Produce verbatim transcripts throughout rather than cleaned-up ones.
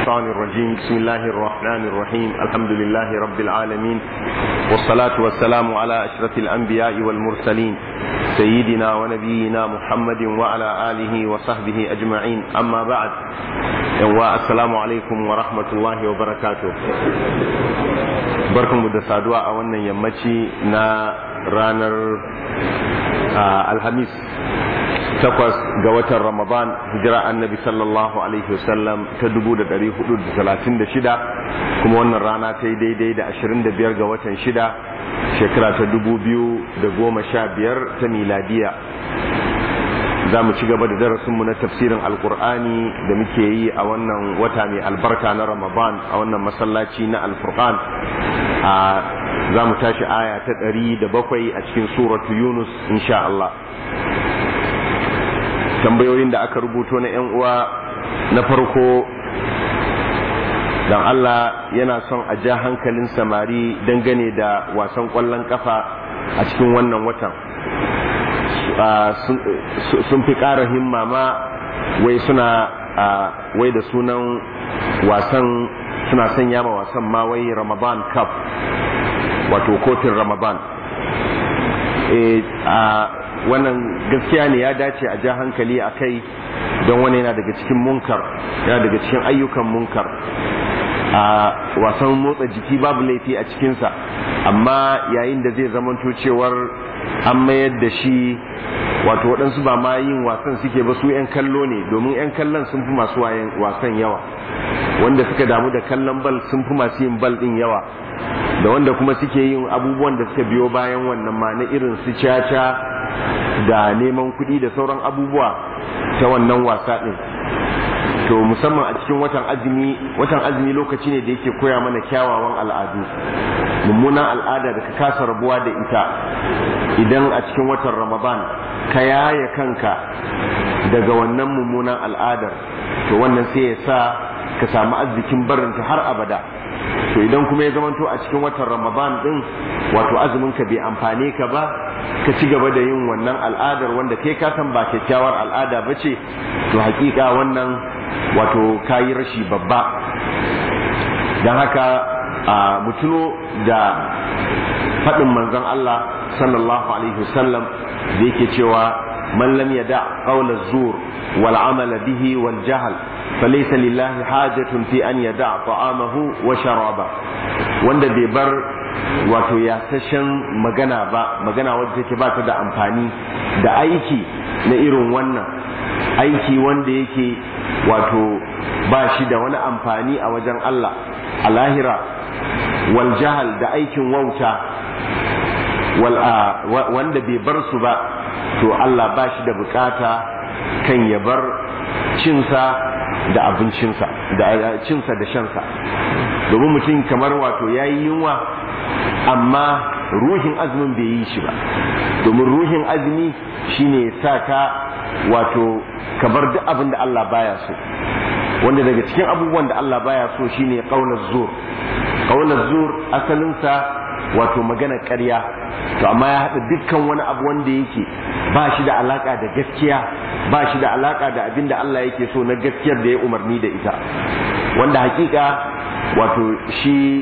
الشيطان الرجيم بسم الله الرحمن الرحيم الحمد لله رب العالمين والصلاة والسلام على أشرف الأنبياء والمرسلين سيدنا ونبينا محمد وعلى آله وصحبه أجمعين أما بعد السلام عليكم ورحمة الله وبركاته barkan mu da saduwa a wannan yammaci na ranar alhamis takwas ga watan ramadan hijira annabi sallallahu alaihi wasallam ta dubu da dari hudu da talatin da shida kuma wannan rana ta yi daidai da ashirin da biyar ga watan shida shekara ta dubu biyu da goma sha biyar ta miladiya. Za mu ci gaba da darasinmu na tafsirin alkur'ani da muke yi a wannan wata mai albarka na ramadan a wannan masallaci na alfurqan. a za mu tashi aya ta ɗari da bakwai a cikin suratu yunus insha Allah. Tambayoyin da aka rubuto na 'yan uwa na farko, dan Allah yana son a ja hankalin samari dangane da wasan ƙwallon kafa a cikin wannan watan. Sun fi ƙara himma ma wai suna wai da sunan wasan suna sanya ma wasan ma wai Ramadan Cup, wato kofin Ramadan. Wannan gaskiya ne, ya dace a ja hankali a kai don wani yana daga cikin munkar, yana daga cikin ayyukan munkar. A wasan motsa jiki babu laifi a cikinsa, amma yayin da zai zamanto cewar an mayar da shi wato waɗansu ba ma yin wasan suke ba, su 'yan kallo ne, domin 'yan kallon sun fi masu wasan yawa. Wanda suka damu da kallon bal sun fi masu yin bal ɗin yawa, da wanda kuma suke yin abubuwan da suka biyo bayan wannan ma na irin su caca da neman kuɗi da sauran abubuwa ta wannan wasa ɗin. To musamman a cikin watan azumi, watan azumi lokaci ne da yake koya mana kyawawan al'adu. Mummunan al'ada da ka kasa rabuwa da ita idan a cikin watan Ramadan ka yaye kanka daga wannan mummunan al'adar, to wannan sai ya sa ka samu arzikin barinta har abada. To idan kuma ya zamanto a cikin watan Ramadan din wato azumin ka bai amfane ka ba, ka ci gaba da yin wannan al'adar wanda kai ka san ba kyakkyawar al'ada bace, to hakika wannan wato kayi rashi babba. Dan haka mutuno da faɗin manzon Allah sallallahu alaihi wasallam da yake cewa man lam yada qawla zur wal amala bihi wal jahl falaysa lillahi hajatun fi an yada ta'amahu wa sharaba. Wanda bai bar wato ya tashan magana ba, magana wadda take ba ta da amfani, da aiki na irin wannan aiki wanda yake wato ba shi da wani amfani a wajen Allah a lahira, wal jahal da aikin wauta, wal wanda bai bar su ba, to Allah ba shi da bukata kan ya bar cinsa da abincinsa, da cinsa da shansa. Domin mutum kamar wato yayi yunwa amma ruhin azumin bai yi shi ba, domin ruhin azumi shine ya sa ka wato ka bar duk abin da Allah baya so, wanda daga cikin abubuwan da Allah baya so shine qaulaz zur. Qaulaz zur asalinsa wato magana ƙarya, to amma ya haɗa dukkan wani abu wanda yake ba shi da alaka da gaskiya, ba shi da alaka da abin da Allah yake so na gaskiyar da ya umarni da ita, wanda hakika wato shi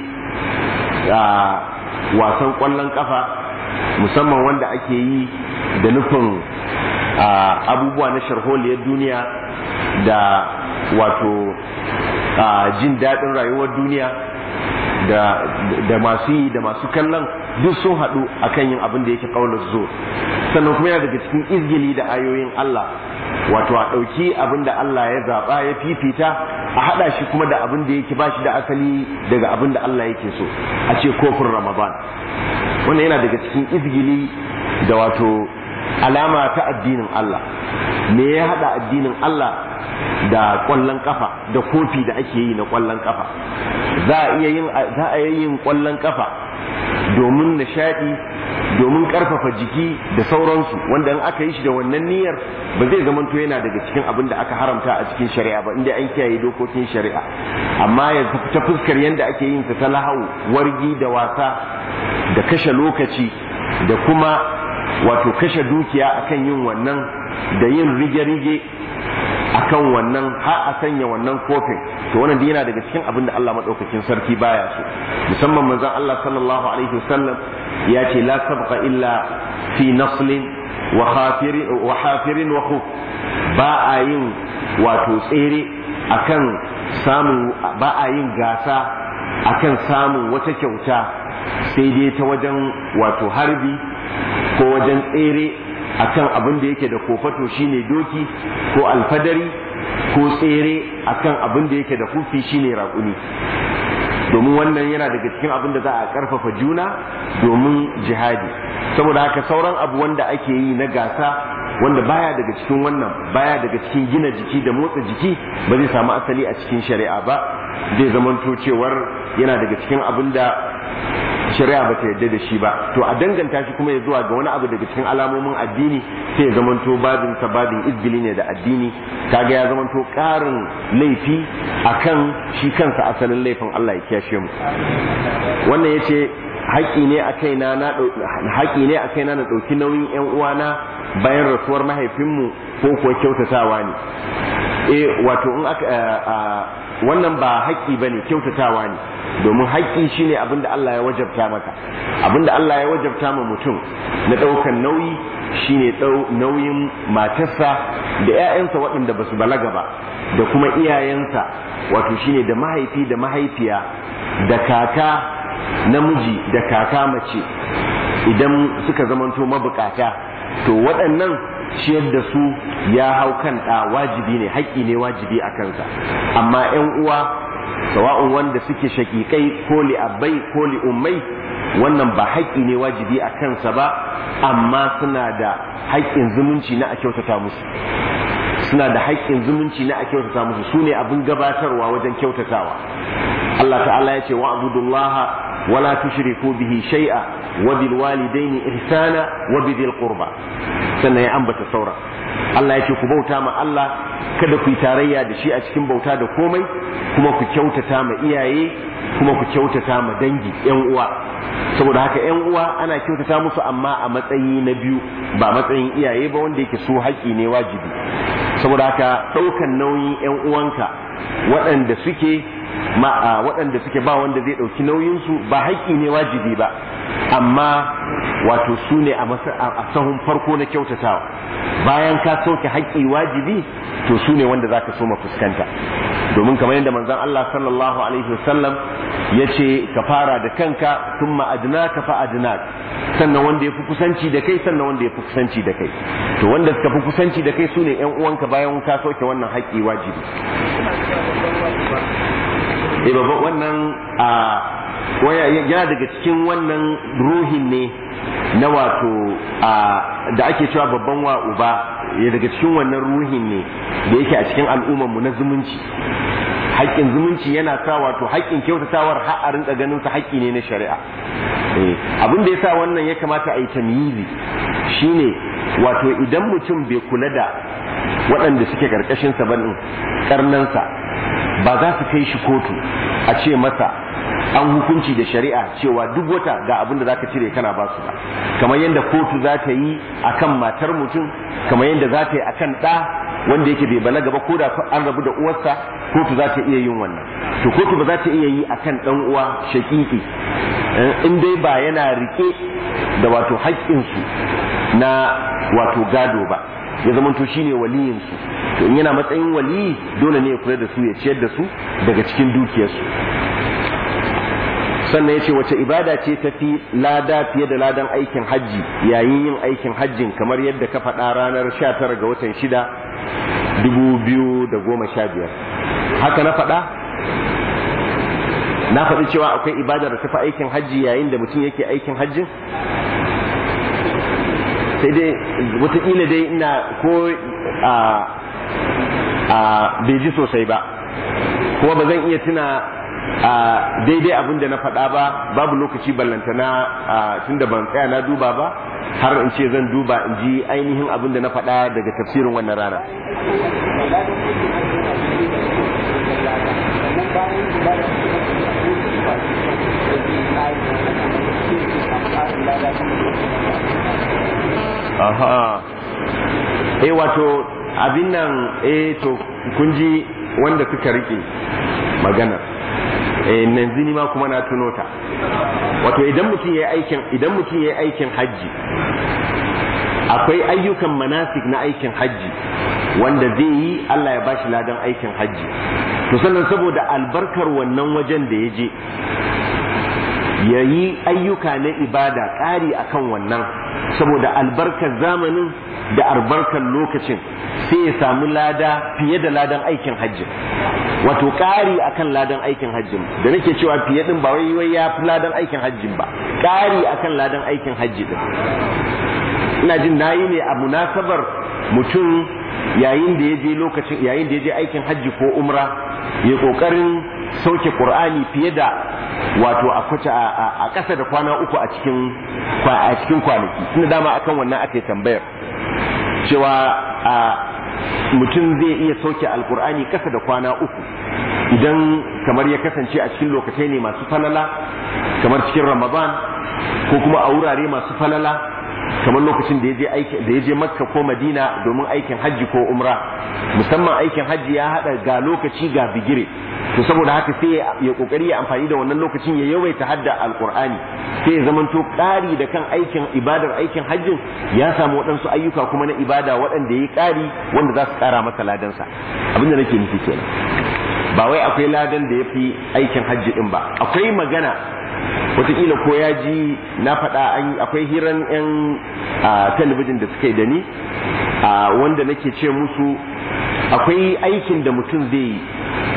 wasan ƙwallon kafa musamman wanda ake yi da nufin abubuwa na sharholiyar duniya da wato jin daɗin rayuwar duniya da, da masu yi da masu kallon duk sun haɗu akan yin abin da yake ƙaunar zo. Sannan kuma yana daga cikin izgili da ayoyin Allah, wato a ɗauki abin da Allah ya zaɓa ya fifita a haɗa shi kuma da abin da yake ba shi da asali daga abin da Allah yake so, a ce kofin Ramadan. Wannan yana daga cikin izgili da wato alama ta addinin Allah. Me ya haɗa addinin Allah da ƙwallon kafa da kofi da ake yi na ƙwallon kafa? Za a iya yin za a yin ƙwallon kafa domin nishaɗi, domin ƙarfafa jiki da sauransu, wanda in aka yi shi da wannan niyyar ba zai zamanto yana daga cikin abin da aka haramta a cikin shari'a ba, inda an kiyaye dokokin shari'a. Amma ya ta fuskar yadda ake yin ta lahau, wargi da wasa da kashe lokaci da kuma wato kashe dukiya akan yin wannan, da yin rige-rige akan wannan har a sanya wannan kofin, to wannan yana daga cikin abin da Allah madaukakin sarki baya so. Musamman manzon Allah sallallahu alaihi wasallam ya ce la sabqa illa fi naslin wa khafirin wa hafirin wa khuf, ba a yin wato tsere akan samun, ba a yin gasa akan samun wata kyauta sai dai ta wajen wato harbi ko wajen tsere akan abin da yake da kofato shine doki ko alfadari, ko tsere akan abin da yake da kufi shine raƙumi, domin wannan yana daga cikin abin da za a ƙarfafa juna domin jihadi. Saboda haka sauran abu wanda ake yi na gasa wanda baya daga cikin wannan, baya daga cikin gina jiki da motsa jiki, ba zai samu asali a cikin shari'a ba, zai zamanto cewar yana daga cikin abin da shari'a ba ta yarda da shi ba. To a danganta shi kuma ya zuwa ga wani abu daga cikin alamomin addini, sai ya zamanto babin sa babin izgili ne da addini, kaga ya zamanto ƙarin laifi akan shi kansa asalin laifin. Allah ya kiyashe mu. Wannan yace haƙi ne a kaina na haƙi ne a kaina na ɗauki nauyin ƴan uwana bayan rasuwar mahaifinmu ko kuwa kyautatawa ne. Eh wato in aka wannan ba haƙƙi bane, kyautatawa ne, domin haƙƙi shine abinda Allah ya wajabta maka. Abinda Allah ya wajabta ma mutum na ɗaukan nauyi shine nauyin matarsa da ƴaƴansa waɗanda ba su balaga ba, da kuma iyayensa, wato shine da mahaifi da mahaifiya da kaka namiji da kaka mace idan suka zamanto mabukata, to waɗannan ciyar da su ya hau kan ɗa wajibi ne, haƙƙi ne wajibi a kansa. Amma ƴan uwa sawa'un wanda suke shaƙiƙai ko li abbai ko li ummai, wannan ba haƙƙi ne wajibi a kansa ba, amma suna da haƙƙin zumunci na a kyautata musu, suna da haƙƙin zumunci na a kyautata musu, su ne abin gabatarwa wajen kyautatawa. Allah ta'ala ya ce wa abudullaha wala tushriku bihi shay'a wa bil walidaini ihsana wa bidil qurba, sannan ya ambata saura. Allah ya ce ku bauta ma Allah, kada ku yi tarayya da shi a cikin bauta da komai, kuma ku kyautata ma iyaye, kuma ku kyautata ma dangi ƴan uwa. Saboda haka ƴan uwa ana kyautata musu amma a matsayi na biyu, ba matsayin iyaye ba wanda yake su haƙi ne wajibi. Saboda haka ɗaukan nauyin ƴan uwanka waɗanda suke ma waɗanda suke ba wanda zai ɗauki nauyinsu ba haƙƙi ne wajibi ba, amma wato su ne a sahun farko na kyautatawa. Bayan ka sauke haƙƙi wajibi, to su ne wanda za ka so ma fuskanta, domin kamar yadda manzon Allah sallallahu alaihi wasallam ya ce ka fara da kanka, thumma adnaka fa adnak, sannan wanda ya fi kusanci da kai, sannan wanda ya fi kusanci da kai. To wanda suka fi kusanci da kai su ne ƴan uwanka bayan ka sauke wannan haƙƙi wajibi. Eh babban wannan a waya yana daga cikin wannan ruhin ne na wato a da ake cewa babban wa uba, ya daga cikin wannan ruhin ne da yake a cikin al'ummar mu na zumunci. Haƙƙin zumunci yana sa wato haƙƙin kyautatawar har a rinka ganin sa haƙƙi ne na shari'a. Eh abin da yasa wannan ya kamata a yi tamyizi shine wato idan mutum bai kula da waɗanda suke karkashin sa ba din karnansa, ba za su kai shi kotu a ce masa an hukunci da shari'a cewa duk wata ga abin da zaka cire kana ba su ba, kamar yadda kotu za ta yi akan matar mutum, kamar yadda za ta yi akan ɗa wanda yake bai balaga ba, ko da an rabu da uwarsa kotu za ta iya yin wannan. To kotu ba za ta iya yi akan ɗan uwa shakiki in dai ba yana rike da wato haƙƙinsu na wato gado ba, ya zamanto shine waliyinsu. To in yana matsayin waliyi dole ne ya kula da su, ya ciyar da su daga cikin dukiyarsu. Sannan ya ce wace ibada ce ta fi lada fiye da ladan aikin hajji yayin yin aikin hajjin, kamar yadda ka faɗa ranar sha tara ga watan shida dubu biyu da goma sha biyar. Haka na faɗa? Na faɗi cewa akwai ibada da ta fi aikin hajji yayin da mutum yake aikin hajjin? Sai dai wataƙila dai ina ko a a bai ji sosai ba, kuma ba zan iya tuna a daidai abin da na faɗa ba, babu lokaci ballantana tun da ban tsaya na duba ba har in ce zan duba in ji ainihin abin da na faɗa daga tafsirin wannan rana. Aha, eh wato abin nan eh to kun ji wanda suka rike maganar eh nan zini ma kuma na tuno ta wato idan mutum yayi aikin idan mutum yayi aikin haji akwai ayyukan manasik na aikin haji wanda zai yi Allah ya bashi ladan aikin haji to sannan saboda albarkar wannan wajen da ya je ya yi ayyuka na ibada ƙari akan wannan saboda albarkar zamanin da albarkar lokacin sai ya samu lada fiye da ladan aikin hajji wato ƙari akan ladan aikin hajjin da nake cewa fiye din ba wai wai ya fi ladan aikin hajjin ba ƙari akan ladan aikin hajji din ina jin nayi ne a munasabar mutum yayin da ya je lokacin yayin da ya je aikin hajji ko umra ya kokarin sauke Qur'ani fiye da wato a kwace a ƙasa da kwana uku a cikin a cikin kwanaki tunda dama akan wannan ake tambayar cewa mutum zai iya sauke alkur'ani ƙasa da kwana uku idan kamar ya kasance a cikin lokacai ne masu falala kamar cikin Ramadan ko kuma a wurare masu falala kamar lokacin da yaje aiki da yaje Makka ko Madina domin aikin hajji ko umra musamman aikin hajji ya hada ga lokaci ga bigire to saboda haka sai ya kokari ya amfani da wannan lokacin ya yawaita hadda alqur'ani sai ya zamanto ƙari da kan aikin ibadar aikin hajjin ya samu waɗansu ayyuka kuma na ibada waɗanda yayi ƙari wanda za su ƙara masa ladansa abinda nake nufi kenan ba wai akwai ladan da yafi aikin hajji din ba akwai magana wataƙila ko ya ji na faɗa akwai hiran 'yan talabijin da suka yi da ni wanda nake ce musu akwai aikin da mutum zai yi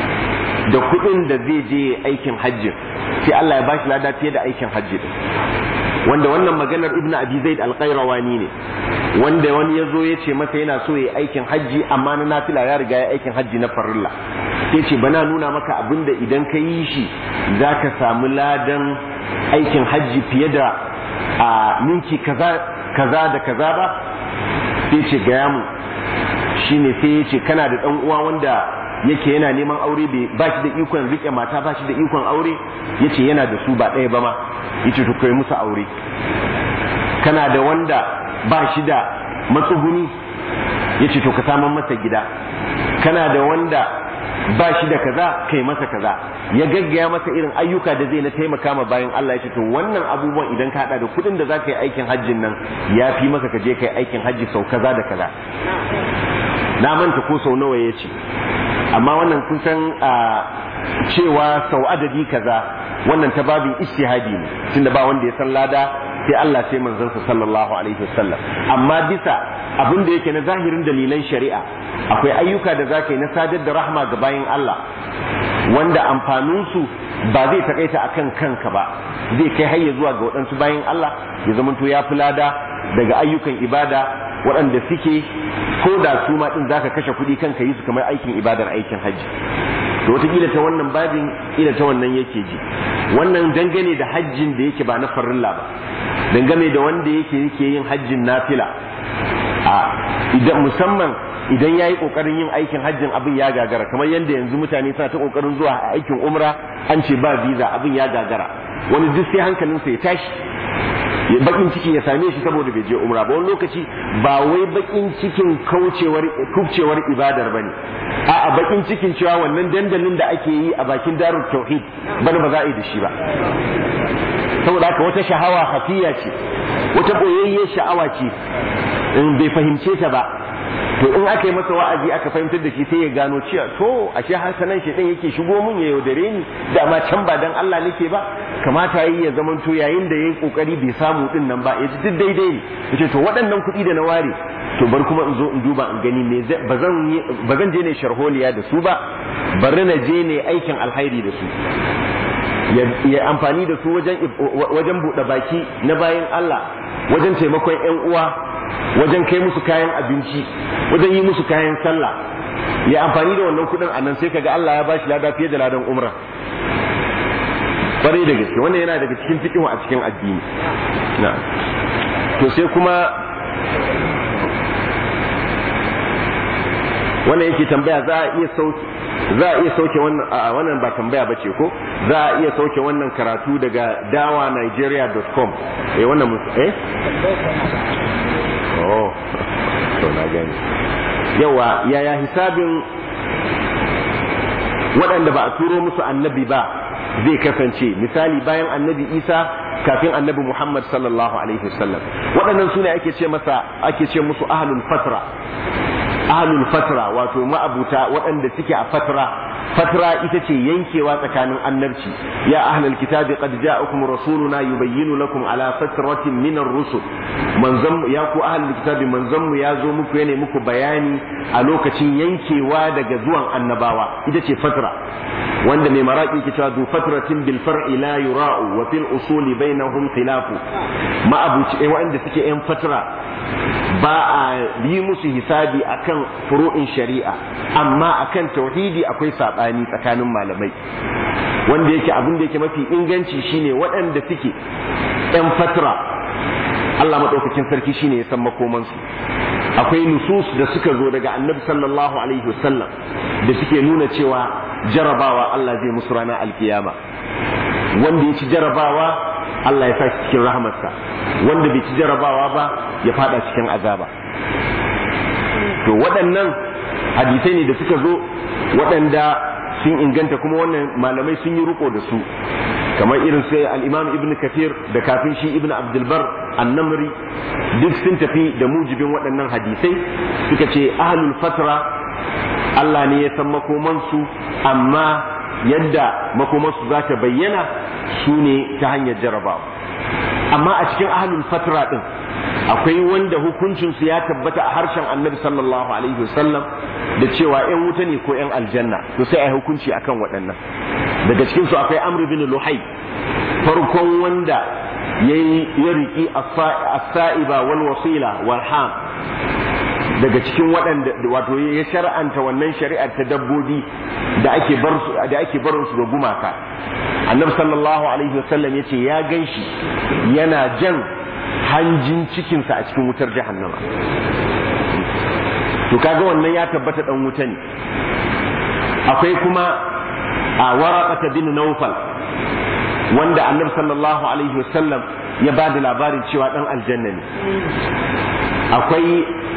da kuɗin da zai je aikin hajji sai Allah ya bashi lada fiye da aikin hajji din wanda wannan maganar Ibn Abi Zaid al-Qayrawani ne wanda wani ya zo ya ce masa yana so ya aikin hajji amma na nafila ya riga ya aikin hajji na farilla sai ce bana nuna maka abinda idan ka yi shi zaka samu ladan aikin hajji fiye da a ninki kaza kaza da kaza ba sai ce gaya mu shine sai ya ce kana da dan uwa wanda yake yana neman aure ba shi da ikon rike mata ba shi da ikon aure yace yana da su ba ɗaya ba ma yace to kai musu aure kana da wanda ba shi da matsuguni yace to ka samu masa gida kana da wanda ba shi da kaza kai masa kaza ya gaggaya masa irin ayyuka da zai na taimaka ma bayan Allah yace to wannan abubuwan idan ka hada da kudin da zaka yi aikin hajjin nan ya fi maka ka je kai aikin hajji sau kaza da kaza na manta ko sau nawa yace amma wannan kun san cewa sau adadi kaza wannan ta babin ijtihadi ne tunda ba wanda ya san lada sai Allah sai manzon sa sallallahu alaihi wasallam amma bisa abin da yake na zahirin dalilan shari'a akwai ayyuka da zaka yi na sadar da rahma ga bayin Allah wanda amfanin su ba zai takaita akan kanka ba zai kai hayya zuwa ga waɗansu bayin Allah ya zamanto ya fi lada daga ayyukan ibada waɗanda suke ko da su ma din zaka kashe kuɗi kanka yi su kamar aikin ibadar aikin hajji to wataƙila ta wannan babin ila ta wannan yake ji wannan dangane da hajjin da yake ba na farilla ba dangane da wanda yake yake yin hajjin nafila a idan musamman idan yayi kokarin yin aikin hajjin abin ya gagara kamar yanda yanzu mutane suna ta kokarin zuwa aikin umra an ce ba visa abin ya gagara wani duk sai hankalinsa ya tashi bakin ciki ya same shi saboda bai je umra ba wani lokaci ba wai bakin cikin kaucewar kubcewar ibadar bane a'a bakin cikin cewa wannan dandalin da ake yi a bakin darul tauhid bana ba za a yi da shi ba saboda haka wata shahawa hafiya ce wata boyayyar sha'awa ce in bai fahimce ta ba to in aka yi masa wa'azi aka fahimtar da shi sai ya gano cewa to ashe hankalan shi din yake shigo mun ya yaudare ni da ma can ba dan Allah nake ba kamata yi ya zaman to yayin da yayi kokari bai samu din nan ba yaji duk daidai ne yace to waɗannan kuɗi da na ware to bar kuma in zo in duba in gani me bazan bazan je ne sharholiya da su ba bari na je ne aikin alhairi da su ya amfani da su wajen wajen buɗe baki na bayin Allah wajen taimakon ƴan uwa wajen kai musu kayan abinci wajen yi musu kayan sallah ya amfani da wannan kudin a nan sai kaga Allah ya bashi lada fiye da ladan umra kwarai da gaske wannan yana daga cikin fiqhu a cikin addini na to sai kuma wannan yake tambaya za a iya sauke za a iya sauke wannan a wannan ba tambaya bace ko za a iya sauke wannan karatu daga dawa nigeria dot com eh wannan eh oh to na gani yawa yaya hisabin waɗanda ba a turo musu annabi ba zai kasance, misali bayan annabi Isa kafin annabi Muhammad sallallahu alaihi wasallam. Waɗannan sune ake ce masa ake ce musu ahlul fatra, ahlul fatra wato ma'abuta waɗanda suke a fatra. Fatra ita ce yankewa tsakanin annabci. Ya ahlul kitabi qad ja'akum rasuluna yubayyinu lakum ala fatratin min ar-rusul. Manzon ya ku ahlul kitabi manzon mu ya zo muku yana muku bayani a lokacin yankewa daga zuwan annabawa. Ita ce fatra. Wanda mai maraki ke cewa du fatratin bil far'i la yura'u wa fil usuli bainahum khilafu. Ma'abuci wanda suke yan fatra ba a yi musu hisabi akan furu'in shari'a, amma akan tauhidi akwai sabani tsakanin malamai. Wanda yake abin da yake mafi inganci shine waɗanda suke yan fatra, Allah madaukakin sarki shine ya san makomansu. Akwai nusus da suka zo daga Annabi sallallahu alaihi wasallam da suke nuna cewa jarabawa Allah zai musu ranar alkiyama. Wanda ya ci jarabawa Allah ya sa shi cikin rahamarsa, wanda bai ci jarabawa ba ya fada cikin azaba. To waɗannan hadisai ne da suka zo waɗanda sun inganta, kuma wannan malamai sun yi riko da su, kamar irin sai al-Imam Ibn Kathir da kafin shi Ibn Abdul Bar An-Namri duk sun tafi da mujibin waɗannan hadisai, suka ce ahlul fatra Allah ne ya san makomansu, amma yadda makomansu za ta bayyana su ne ta hanyar jarabawa. Amma a cikin ahlul fatra din akwai wanda hukuncinsu ya tabbata a harshen Annabi sallallahu alaihi wasallam da cewa ƴan wuta ne ko ƴan aljanna, to sai ai hukunci akan waɗannan. Daga cikin su akwai Amr bin Luhai, farkon wanda yayi ya riki as-sa'iba wal wasila wal ham, daga cikin waɗanda wato ya shar'anta wannan shari'ar ta dabbobi da ake bar su da ake barin su ga gumaka. Annabi sallallahu alaihi wasallam yace ya ganshi yana jan hanjin cikin sa a cikin wutar jahannama. To kaga wannan ya tabbata dan wuta ne. Akwai kuma a Waraqata bin Nawfal wanda Annabi sallallahu alaihi wasallam ya ba da labarin cewa dan aljanna ne. Akwai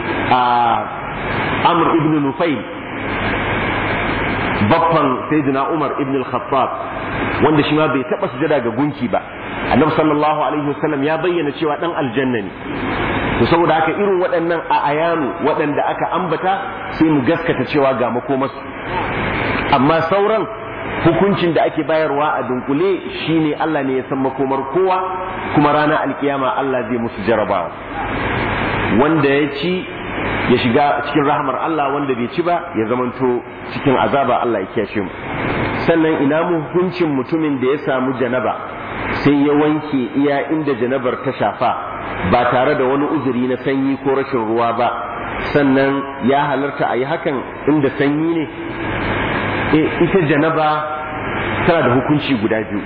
Amr ibn Nufayl baffan Sayyidina Umar ibn al-Khattab wanda shi ma bai taba sujada ga gunki ba. Annabi sallallahu alaihi wasallam ya bayyana cewa dan aljanna ne. To saboda haka irin waɗannan a ayanu waɗanda aka ambata sai mu gaskata cewa ga makomarsu. Amma sauran hukuncin da ake bayarwa a dunkule shine Allah ne ya san makomar kowa, kuma ranar alkiyama Allah zai musu jarabawa. Wanda ya ci ya shiga cikin rahmar Allah, wanda bai ci ba ya zamanto cikin azaba, Allah ya kiyashe mu. Sannan ina mu hukuncin mutumin da ya samu janaba sai ya wanke iya inda janabar ta shafa ba tare da wani uzuri na sanyi ko rashin ruwa ba, sannan ya halarta a yi hakan inda sanyi ne? E, ita janaba tana da hukunci guda biyu.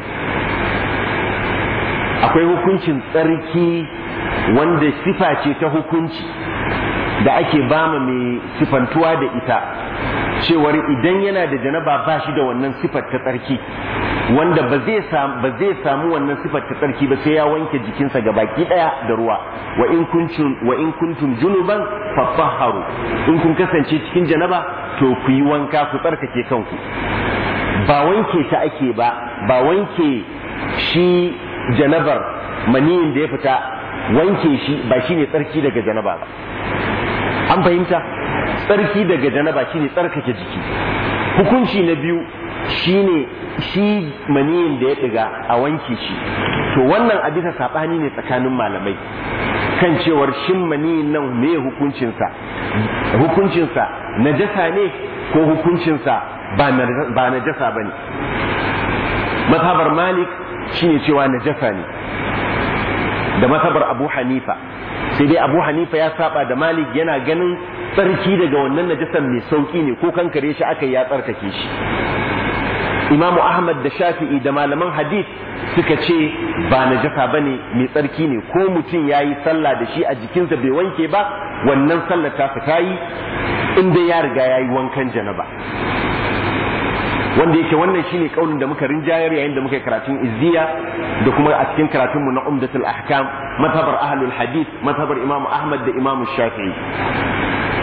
Akwai hukuncin tsarki wanda sifa ce ta hukunci da ake bama mai sifantuwa da ita, cewar idan yana da janaba ba shi da wannan sifar ta tsarki, wanda ba zai samu ba zai samu wannan sifar ta tsarki ba sai ya wanke jikinsa gabaki daya da ruwa. Wa in kuntum wa in kuntum junuban fatahharu, in kun kasance cikin janaba to ku yi wanka ku tsarkake kanku. Ba wanke ta ake ba, ba wanke shi janabar maniyin da ya fita, wanke shi ba shine tsarki daga janaba ba. An fahimta? Tsarki daga janaba shine tsarkake jiki. Hukunci na biyu shine shi maniyin da ya diga a wanke shi. To wannan a bisa sabani ne tsakanin malamai kan cewar shin maniyin nan me hukuncinsa, hukuncinsa najasa ne ko hukuncinsa ba najasa bane. Mazhabar Malik shine cewa najasa ne, da mazhabar Abu Hanifa. Sai dai Abu Hanifa ya saba da Malik, yana ganin tsarki daga wannan najasan mai sauki ne, ko kankare shi aka ya tsarkake shi. Imamu Ahmad da Shafi'i da malaman hadith suka ce ba najasa bane, mai tsarki ne, ko mutum yayi sallah da shi a jikinsa bai wanke ba, wannan sallar ta fita yi inda ya riga yayi wankan janaba. Wanda yake wannan shine kaulin da muka rinjayar yayin da muka karatun izziya da kuma a cikin karatun mu na umdatul ahkam, mazhabar ahlul hadith, mazhabar Imam Ahmad da Imam Shafi'i.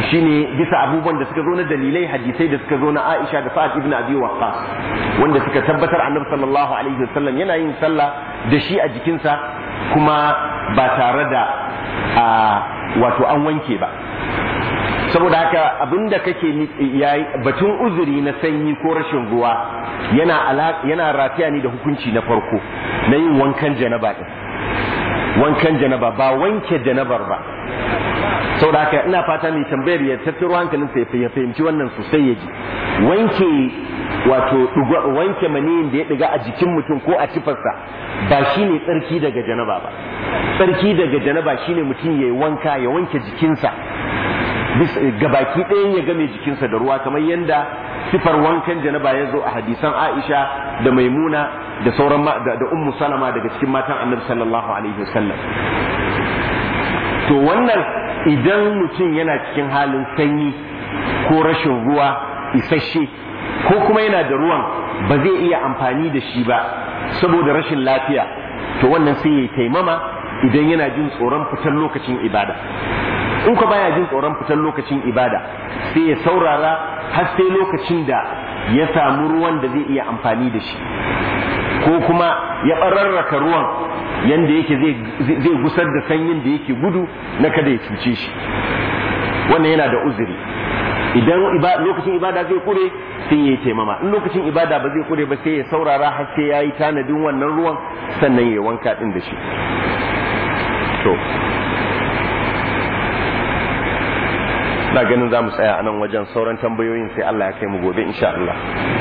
shine bisa abubuwan da suka zo na dalilai hadisai da suka zo na Aisha da Sa'ad ibn Abi Waqqas wanda suka tabbatar Annabi sallallahu alaihi wasallam yana yin sallah da shi a jikinsa kuma ba tare da wato an wanke ba. Saboda haka abinda kake yayi batun uzuri na sanyi ko rashin ruwa yana yana rataya ne da hukunci na farko na yin wankan janaba din, wankan janaba ba wanke janabar ba. Saboda haka ina fata mai tambayar ya tattaro hankalinsa ya fahimci wannan sosai ya ji wanke wato wanke maniyin da ya diga a jikin mutum ko a tufarsa ba shine tsarki daga janaba ba. Tsarki daga janaba shine mutum yayi wanka ya wanke jikinsa gabaki ɗayan ya game jikinsa da ruwa kamar yadda sifar wankan janaba ya zo a hadisan Aisha da Maimuna da sauran da, da Ummu Salama daga cikin matan Annabi sallallahu alaihi wasallam. To wannan idan mutum yana cikin halin sanyi ko rashin ruwa isasshe ko kuma yana da ruwan ba zai iya amfani da shi ba saboda rashin lafiya, to wannan sai ya taimama idan yana jin tsoron fitar lokacin ibada. In ka baya jin tsoron fitar lokacin ibada sai ya saurara har sai lokacin da ya samu ruwan da zai iya amfani da shi, ko kuma ya bararraka ruwan yanda yake zai gusar da sanyin da yake gudu na kada ya cuce shi. Wannan yana da uzuri. Idan lokacin ibada zai kure sai ya yi taimama, in lokacin ibada ba zai kure ba sai ya saurara har sai ya yi tanadin wannan ruwan sannan ya wanka din da shi. To na ganin za mu tsaya a nan wajen, sauran tambayoyin sai Allah ya kai mu gobe insha Allah.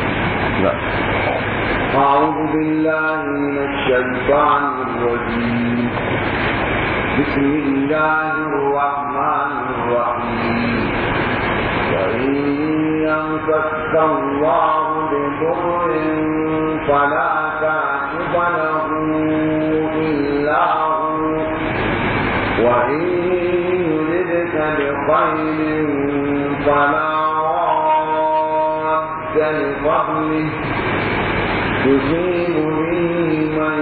أعوذ بالله من الشيطان الرجيم. بسم الله الرحمن الرحيم. وإن يمسك الله بضر فلا كاشف له إلا هو، وإن يردك بخير فلا راد لفضله يصيب به من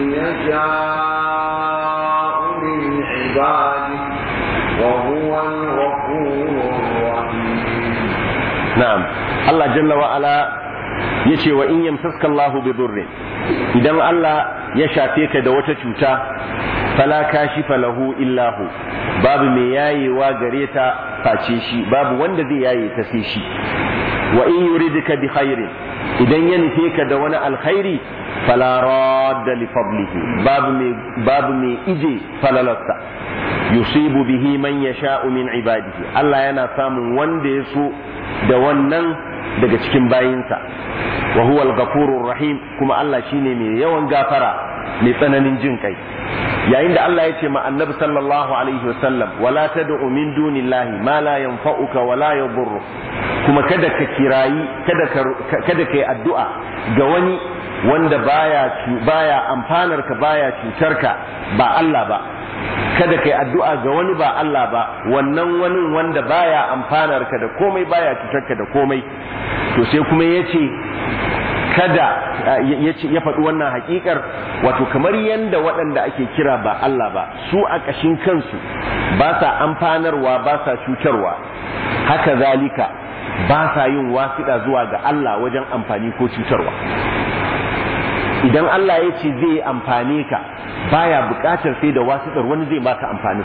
يشاء من عباده وهو الغفور الرحيم. نعم. الله جل وعلا yace wa in yamsaska Allahu bi dhurrin, idan Allah ya shafe ka da wata cuta fala kashifa lahu illa hu, babu mai yayewa gare ta face shi, babu wanda zai yaye ta sai shi. wa in yuridka bi khairin, idan ya nufe ka da wani alkhairi fala radda li fadlihi, babu mai babu mai ije falalarsa. yusibu bihi man yasha'u min ibadihi, Allah yana samun wanda ya so da wannan daga cikin bayinsa. wa huwa al-ghafurur rahim, kuma Allah shine mai yawan gafara mai tsananin jin kai. yayin da Allah ya ce ma annabi sallallahu alaihi wasallam wala tad'u min dunillahi ma la yanfa'uka wa la yadhurruk, kuma kada ka kirayi kada ka kada kai addu'a ga wani wanda baya baya amfanar ka baya cutar ka ba Allah ba. kada kai addu'a ga wani ba Allah ba, wannan wani wanda baya amfanar ka da komai baya cutar ka da komai. to sai kuma yace kada ya faɗi wannan hakikar, wato kamar yanda waɗanda ake kira ba Allah ba su a ƙashin kansu ba sa amfanarwa ba sa cutarwa, haka zalika ba sa yin wasiɗa zuwa ga Allah wajen amfani ko cutarwa. idan Allah ya ce zai amfane ka baya buƙatar sai da wasiɗar wani zai baka amfani,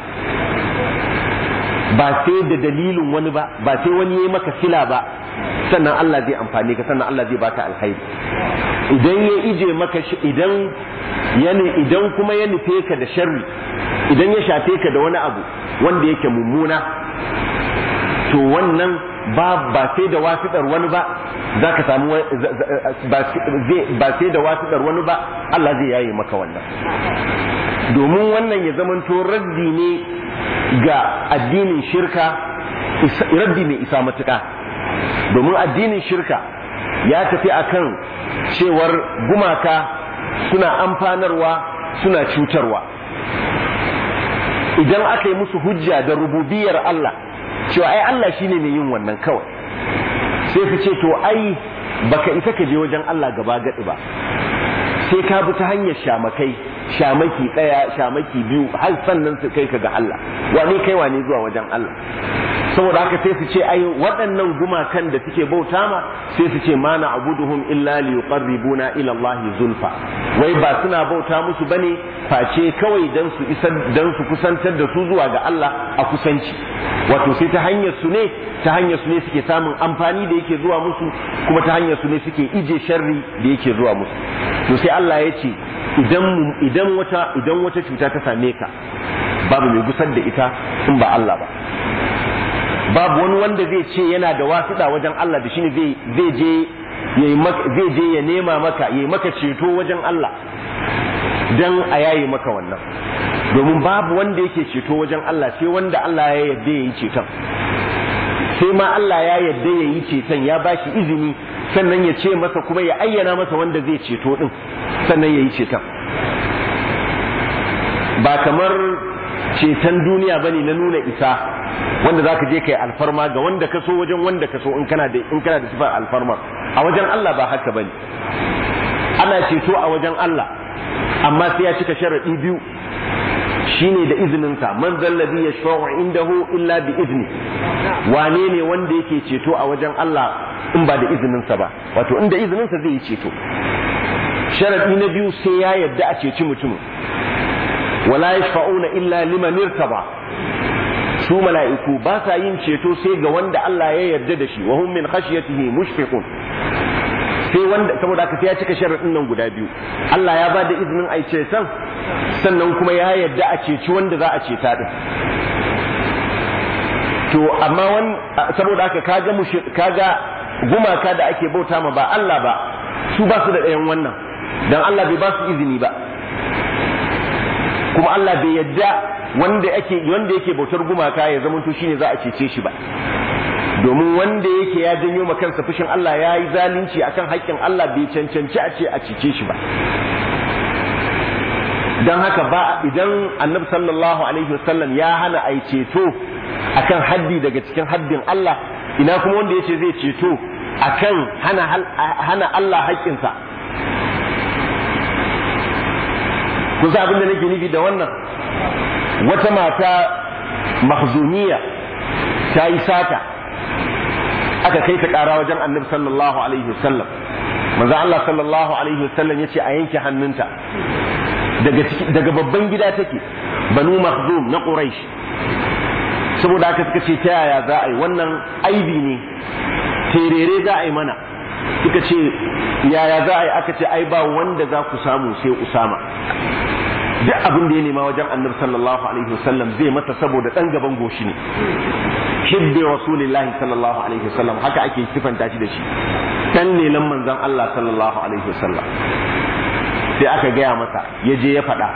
ba sai da dalilin wani ba, ba sai wani yayi maka sila ba sannan Allah zai amfane ka, sannan Allah zai baka alkhairi. idan ya ije maka idan yani idan kuma ya nufe ka da sharri, idan ya shafe ka da wani abu wanda yake mummuna, to wannan ba ba sai da wasiɗar wani ba zaka samu ba sai da wasiɗar wani ba Allah zai yaye maka wannan. domin wannan ya zamanto raddi ne ga addinin shirka, raddi mai isa matuƙa. domin addinin shirka ya tafi akan cewar gumaka suna amfanarwa suna cutarwa. idan aka yi musu hujja da rububiyar Allah cewa ai Allah shine mai yin wannan kawai, sai ka ce to ai baka isa ka je wajen Allah gaba gadi ba, sai ka bi ta hanyar shamakai, shamaki daya shamaki biyu har sannan su kai ka ga Allah. wane kai wane zuwa wajen Allah? saboda haka sai su ce ai waɗannan gumakan da suke bauta ma sai su ce ma na abuduhum illa li yuqarribuna ila Allah zulfa wai ba suna bauta musu bane face kawai dan su isar dan su kusantar da su zuwa ga Allah a kusanci wato sai ta hanyar su ne ta hanyar su ne suke samun amfani da yake zuwa musu kuma ta hanyar su ne suke ije sharri da yake zuwa musu to sai Allah ya ce idan idan wata idan wata cuta ta same ka babu mai gusar da ita in ba Allah ba babu wani wanda zai ce yana da wasiɗa wajen Allah da shine zai zai je zai je ya nema maka yayi maka ceto wajen Allah dan a yayi maka wannan domin babu wanda yake ceto wajen Allah sai wanda Allah ya yarda yayi ceton sai ma Allah ya yarda yayi ceton ya bashi izini sannan ya ce masa kuma ya ayyana masa wanda zai ceto din sannan yayi ceton ba kamar ceton duniya bane na nuna isa wanda zaka je kai alfarma ga wanda ka so wajen wanda ka so in kana da in kana da sifar alfarma a wajen Allah ba haka bane ana ceto a wajen Allah amma sai ya cika sharadi biyu shine da izinin sa man zallazi yashfa'u indahu illa bi izni wane ne wanda yake ceto a wajen Allah in ba da izinin sa ba wato inda izinin sa zai yi ceto sharadi na biyu sai ya yadda a ceci mutum wala yashfa'una illa liman irtaba su mala'iku ba sa yin ceto sai ga wanda Allah ya yarda da shi wa hum min khashyatihi mushfiqun sai wanda saboda haka sai ya cika sharadin nan guda biyu Allah ya ba da izinin ai ceton sannan kuma ya yarda a ceci wanda za a ceta din to amma wan saboda haka kaga kaga gumaka da ake bauta ma ba Allah ba su ba su da ɗayan wannan dan Allah bai ba su izini ba kuma Allah bai yadda wanda yake wanda yake bautar gumaka ya zama to shine za a cece shi ba domin wanda yake ya janyo ma kansa fushin Allah ya yi zalunci akan haƙƙin Allah bai cancanci a ce a cece shi ba dan haka ba idan Annabi sallallahu alaihi wasallam ya hana ai ceto akan haddi daga cikin haddin Allah ina kuma wanda yace zai ceto akan hana hana Allah haƙƙinsa ku sa abin da nake nufi da wannan wata mata mahzumiya ta yi sata aka kai ta ƙara wajen Annabi sallallahu alaihi wasallam manzo Allah sallallahu alaihi wasallam yace a yanke hannunta daga daga babban gida take Banu Makhzum na Quraysh saboda haka suka ce ta yaya za a yi wannan aibi ne terere za a yi mana suka ce yaya za a yi aka ce ai ba wanda za ku samu sai Usama duk abin da ya nema wajen Annabi sallallahu alaihi wasallam zai mata saboda dan gaban goshi ne hibbi rasulillahi sallallahu alaihi wasallam haka ake sifanta shi da shi dan lelan manzon Allah sallallahu alaihi wasallam sai aka gaya masa ya je ya faɗa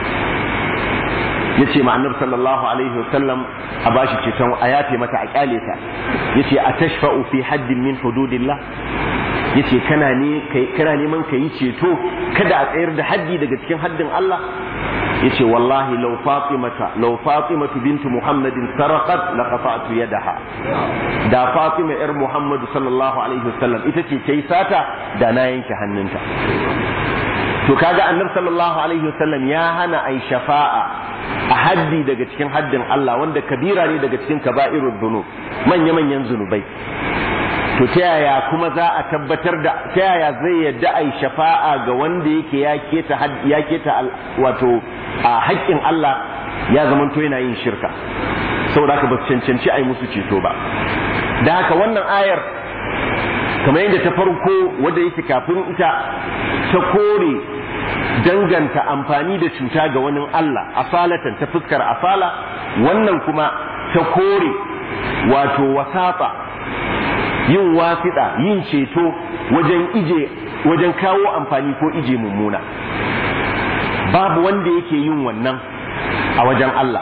yace ma Annabi sallallahu alaihi wasallam a bashi ceton a yafe mata a kyale ta yace atashfa'u fi haddin min hududillah yace kana ne kai kana neman ka yi ceto kada a tsayar da haddi daga cikin haddin Allah yace wallahi law fatimata law fatimatu bintu muhammadin sarqat laqata'tu yadaha da fatima yar muhammad sallallahu alaihi wasallam ita ce tayi sata da na yanke hannunta to kaga Annabi sallallahu alaihi wasallam ya hana ai shafa'a a haddi daga cikin haddin Allah wanda kabira ne daga cikin kaba'irud dhunub manya manyan zunubai to ta yaya kuma za a tabbatar da ta yaya zai yadda ai shafa'a ga wanda yake ya keta ya keta wato a haƙƙin Allah ya zamanto yana yin shirka saboda haka ba su cancanci ai musu ceto ba da haka wannan ayar kamar yadda ta farko wanda yake kafin ita ta kore danganta amfani da cuta ga wani Allah asalatan ta fuskar asala wannan kuma ta kore wato wasata yin wasiɗa yin ceto wajen ije wajen kawo amfani ko ije mummuna babu wanda yake yin wannan a wajen Allah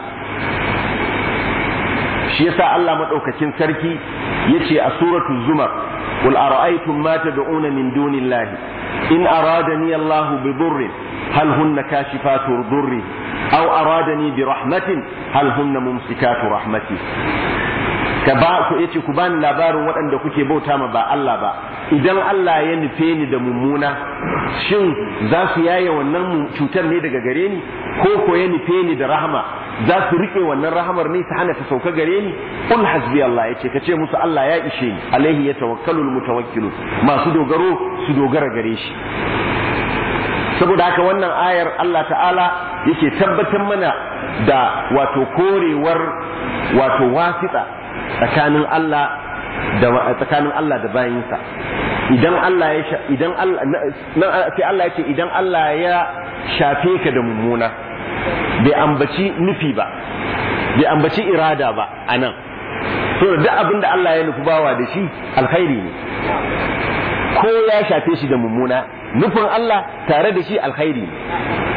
shi yasa Allah madaukakin sarki yace a suratul zumar qul ara'aytum ma tad'una min dunillahi in aradani Allah bi dhurrin hal hunna kashifatu dhurri aw aradani bi rahmatin hal hunna mumsikatu rahmati ka ba ku yace ku bani labarin waɗanda kuke bauta ma ba Allah ba idan Allah ya nufe ni da mummuna shin za su yaye wannan cutar ne daga gare ni ko ko ya nufe ni da rahama za su rike wannan rahamar ne su hana ta sauka gare ni qul hasbi Allah yace kace musu Allah ya ishe ni alaihi yatawakkalul mutawakkilun masu dogaro su dogara gare shi. Saboda haka wannan ayar Allah ta'ala yake tabbatar mana da wato korewar wato wasita tsakanin Allah da tsakanin Allah da bayinsa. Idan Allah ya idan Allah sai Allah yake idan Allah ya shafe ka da mummuna bai ambaci nufi ba bai ambaci irada ba anan to duk abin da Allah ya nufi bawa da shi alkhairi ne ko ya shafe shi da mummuna nufin Allah tare da shi alkhairi ne.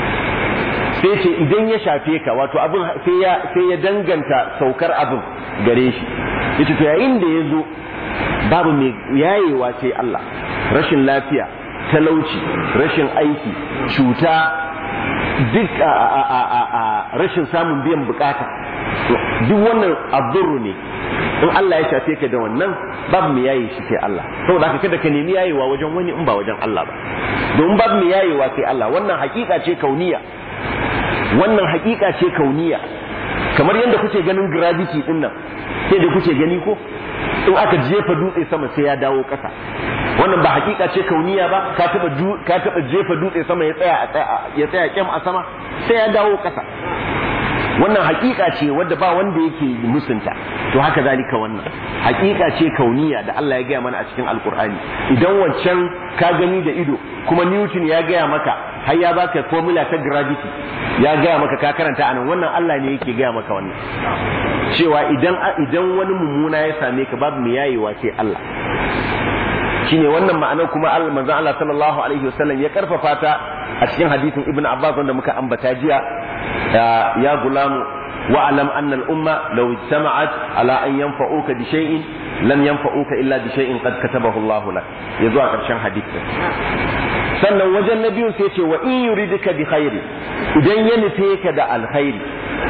Sai ce idan ya shafe ka wato abin sai ya sai ya danganta saukar abin gare shi yace to yayin da yazo babu mai yayewa sai Allah, rashin lafiya, talauci, rashin aiki, cuta, duk a a a a rashin samun biyan bukata duk wannan abdurru ne. In Allah ya shafe ka da wannan babu mai yaye shi sai Allah. Saboda haka kada ka nemi yayewa wajen wani in ba wajen Allah ba, domin babu mai yayewa sai Allah. Wannan hakika ce kauniya, wannan hakika ce kauniya. Kamar yadda kuke ganin gravity din nan sai da kuke gani ko in aka jefa dutse sama sai ya dawo ƙasa, wannan ba hakika ce kauniya ba. Ka taba ka taba jefa dutse sama ya tsaya ya tsaya kyam a sama sai ya dawo ƙasa. Wannan hakika ce wadda ba wanda yake musunta. To haka zalika wannan hakika ce kauniya da Allah ya gaya mana a cikin alkur'ani. Idan wancan ka gani da ido kuma Newton ya gaya maka har ya baka formula ta gravity ya gaya maka ka karanta anan, wannan Allah ne yake gaya maka wannan cewa idan idan wani mummuna ya same ka babu mai yayewa sai Allah. Shine wannan ma'anar kuma Allah manzon Allah sallallahu alaihi wasallam ya karfafa ta a cikin hadisin Ibn Abbas wanda muka ambata jiya, ya gulamu wa'lam anna al-umma law ijtama'at ala an yanfa'uka bi shay'in lam yanfa'uka illa bi shay'in qad katabahu Allah lak. Ya zuwa karshen hadisin. Sannan wajen na biyu sai ce wa in yuridika bi khairi, idan ya nufe ka da alkhairi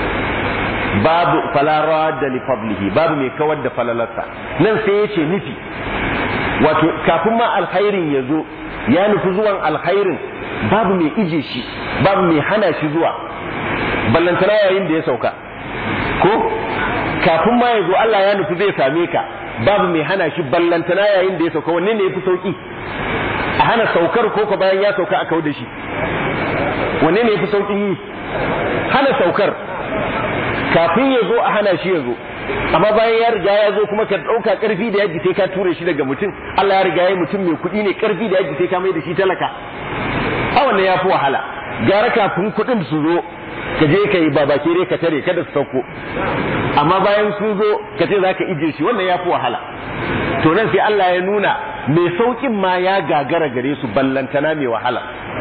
babu fala radda li fadlihi, babu mai kawar da falalarsa. Nan sai yace nufi, wato kafin ma alkhairin ya zo ya nufi zuwan alkhairin babu mai ije shi, babu mai hana shi zuwa, ballantana yayin da ya sauka ko kafin ma ya zo Allah ya nufi zai same ka babu mai hana shi, ballantana yayin da ya sauka. Wanne ne yafi sauki, a hana saukar ko ko bayan ya sauka a kawo da shi? Wanne ne yafi sauki yi? Hana saukar kafin ya zo a hana shi ya zo, amma bayan ya riga ya zo kuma ka ɗauka ƙarfi da yaji sai ka ture shi daga mutum. Allah ya riga ya mutum mai kuɗi ne, ƙarfi da yaji sai ka mai da shi talaka. A wannan ya fi wahala. Gara kafin kuɗin su zo ka je ka yi babakere ka tare kada su sauko, amma bayan sun zo ka ce za ka ije shi, wannan ya fi wahala. To nan sai Allah ya nuna mai sauƙin ma ya gagara gare su, ballantana mai wahala.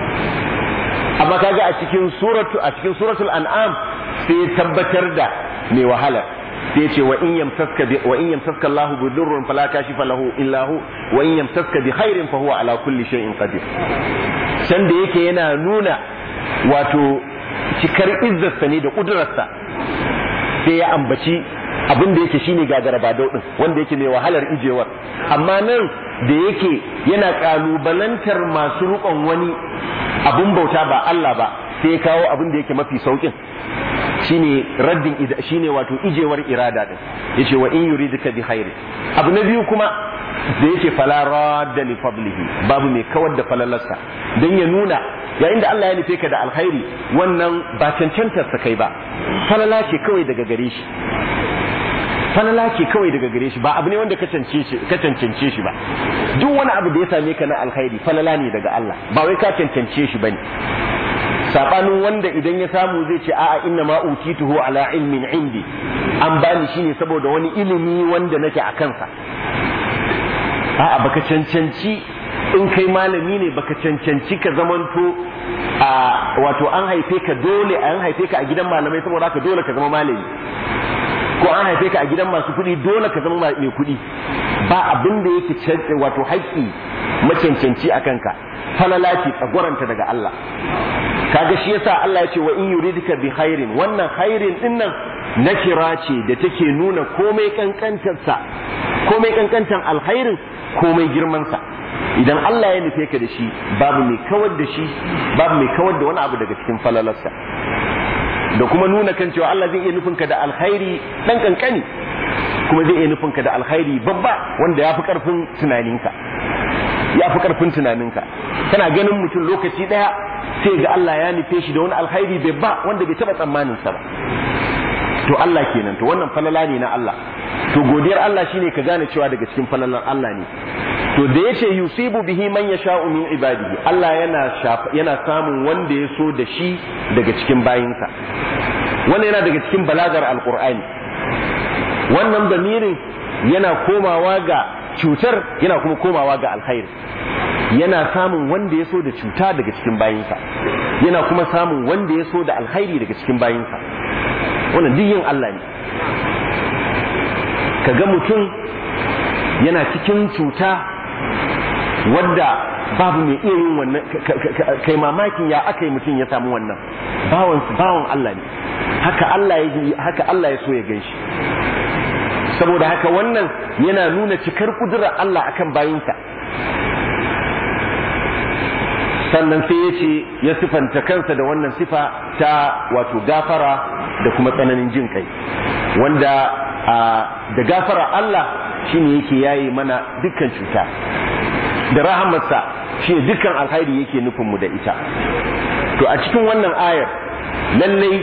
Amma kaga a cikin suratu a cikin suratul an'am sai tabbatar da mai wahala. Sai ce wa in yamsaska bi wa in yamsaska Allahu bi dhurrin fala kashifa lahu illa hu wa in yamsaska bi khairin fa huwa ala kulli shay'in qadir. San da yake yana nuna wato cikar izzarsa ne da kudurarsa, sai ya ambaci abin da yake shine gagara ba daudin wanda yake mai wahalar ijewar. Amma nan da yake yana kalubalantar masu rukon wani abun bauta ba Allah ba, sai ya kawo abin da yake mafi saukin, shine raddin shine wato ijewar irada din. Yace wa in yuridika bi khairi. Abu na biyu kuma da yake fala radda li fadlihi, babu mai kawar da falalarsa, dan ya nuna yayin da Allah ya nufe ka da alkhairi wannan ba cancantar sa kai ba, falala ce kawai daga gare shi, falala ce kawai daga gare shi, ba abu ne wanda ka cancance shi ba. Duk wani abu da ya same ka na alkhairi falala ne daga Allah, ba wai ka cancance shi bane. Sabanin wanda idan ya samu zai ce a'a inna ma utituhu ala ilmin indi, an bani shine saboda wani ilimi wanda nake a kansa. A'a baka cancanci, in kai malami ne baka cancanci ka zamanto a wato an haife ka dole an haife ka a gidan malamai saboda haka dole ka zama malami, ko an haife ka a gidan masu kuɗi dole ka zama mai kuɗi. Ba abin da yake wato haƙƙi macancanci a kanka, falala ce tsagwaranta daga Allah. Kaga shi yasa Allah ya ce wa in yuridika bi khairin, wannan khairin din nan nakira ce da take nuna komai kankantar sa, komai kankantan alkhairin, komai girman sa. Idan Allah ya nufe ka da shi babu mai kawar da shi, babu mai kawar da wani abu daga cikin falalarsa. da kuma nuna kan cewa Allah zai iya nufin ka da alkhairi dan kankani kuma zai iya nufin ka da alkhairi babba wanda yafi karfin tunaninka yafi karfin tunaninka kana ganin mutum lokaci daya sai ga Allah ya nufe shi da wani alkhairi babba wanda bai taba tsammanin sa ba to Allah kenan to wannan falala ne na Allah to godiyar Allah shine ka gane cewa daga cikin falalan Allah ne to da yace yusibu bihi man yasha'u min ibadihi Allah yana yana samun wanda ya so da shi daga cikin bayinsa wannan yana daga cikin balagar alqur'ani wannan damirin yana komawa ga cutar yana kuma komawa ga alkhairi yana samun wanda ya so da cuta daga cikin bayinsa yana kuma samun wanda ya so da alkhairi daga cikin bayinsa wannan duk yin Allah ne kaga mutum yana cikin cuta wadda babu mai iya yin wannan kai mamakin ya aka yi mutum ya samu wannan bawan bawan Allah ne haka Allah ya haka Allah ya so ya ganshi saboda haka wannan yana nuna cikar kudurar Allah akan bayinsa sannan sai ya ce ya sifanta kansa da wannan sifa ta wato gafara da kuma tsananin jin kai wanda da gafara Allah shine yake yayi mana dukkan cuta da rahamarsa shine dukkan alkhairi yake nufin mu da ita to a cikin wannan ayar lallai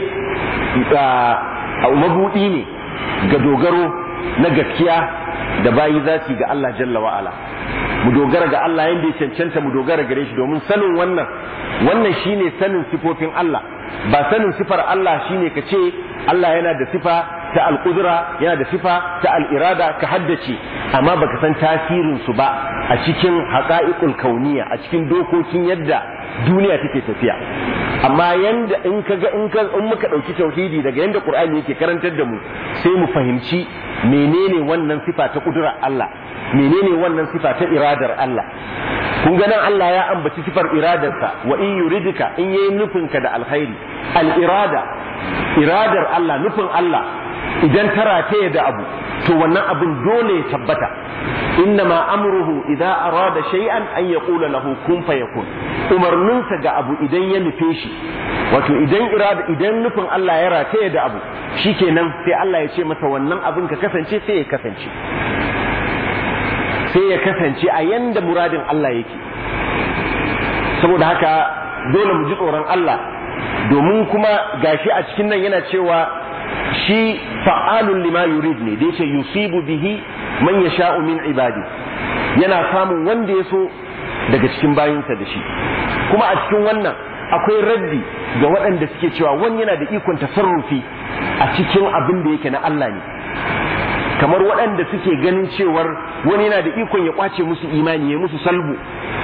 a mabudi ne ga dogaro na gaskiya da bayi za su ga Allah jalla wa ala mu dogara ga Allah yanda ya cancanta mu dogara gare shi domin sanin wannan wannan shine sanin sifofin Allah ba sanin sifar Allah shine ka ce Allah yana da sifa ta al-qudra yana da sifa ta al-irada ka haddace amma baka san tasirin su ba a cikin haqa'iqul kauniya a cikin dokokin yadda duniya take tafiya amma yanda in kaga in ka in muka dauki tauhidi daga yanda Qur'ani yake karantar da mu sai mu fahimci menene wannan sifa ta kudura Allah menene wannan sifa ta iradar Allah kun ga nan Allah ya ambaci sifar iradarsa wa in yuridika in yayi nufin ka da alkhairi al-irada iradar Allah nufin Allah idan tara ta da abu to wannan abin dole ya tabbata innama amruhu idza arada shay'an an yaqula lahu kun fayakun umarninsa ga abu idan ya nufe shi wato idan irada idan nufin Allah ya rataye da abu shikenan sai Allah ya ce masa wannan abin ka kasance sai ya kasance sai ya kasance a yanda muradin Allah yake saboda haka dole mu ji tsoron Allah domin kuma gashi a cikin nan yana cewa shi fa'alun lima yurid ne da yace yusibu bihi man yasha'u min ibadi yana samun wanda ya so daga cikin bayinsa da shi kuma a cikin wannan akwai raddi ga waɗanda suke cewa wani yana da ikon tasarrufi a cikin abin da yake na Allah ne kamar waɗanda suke ganin cewar wani yana da ikon ya kwace musu imani ya musu salbu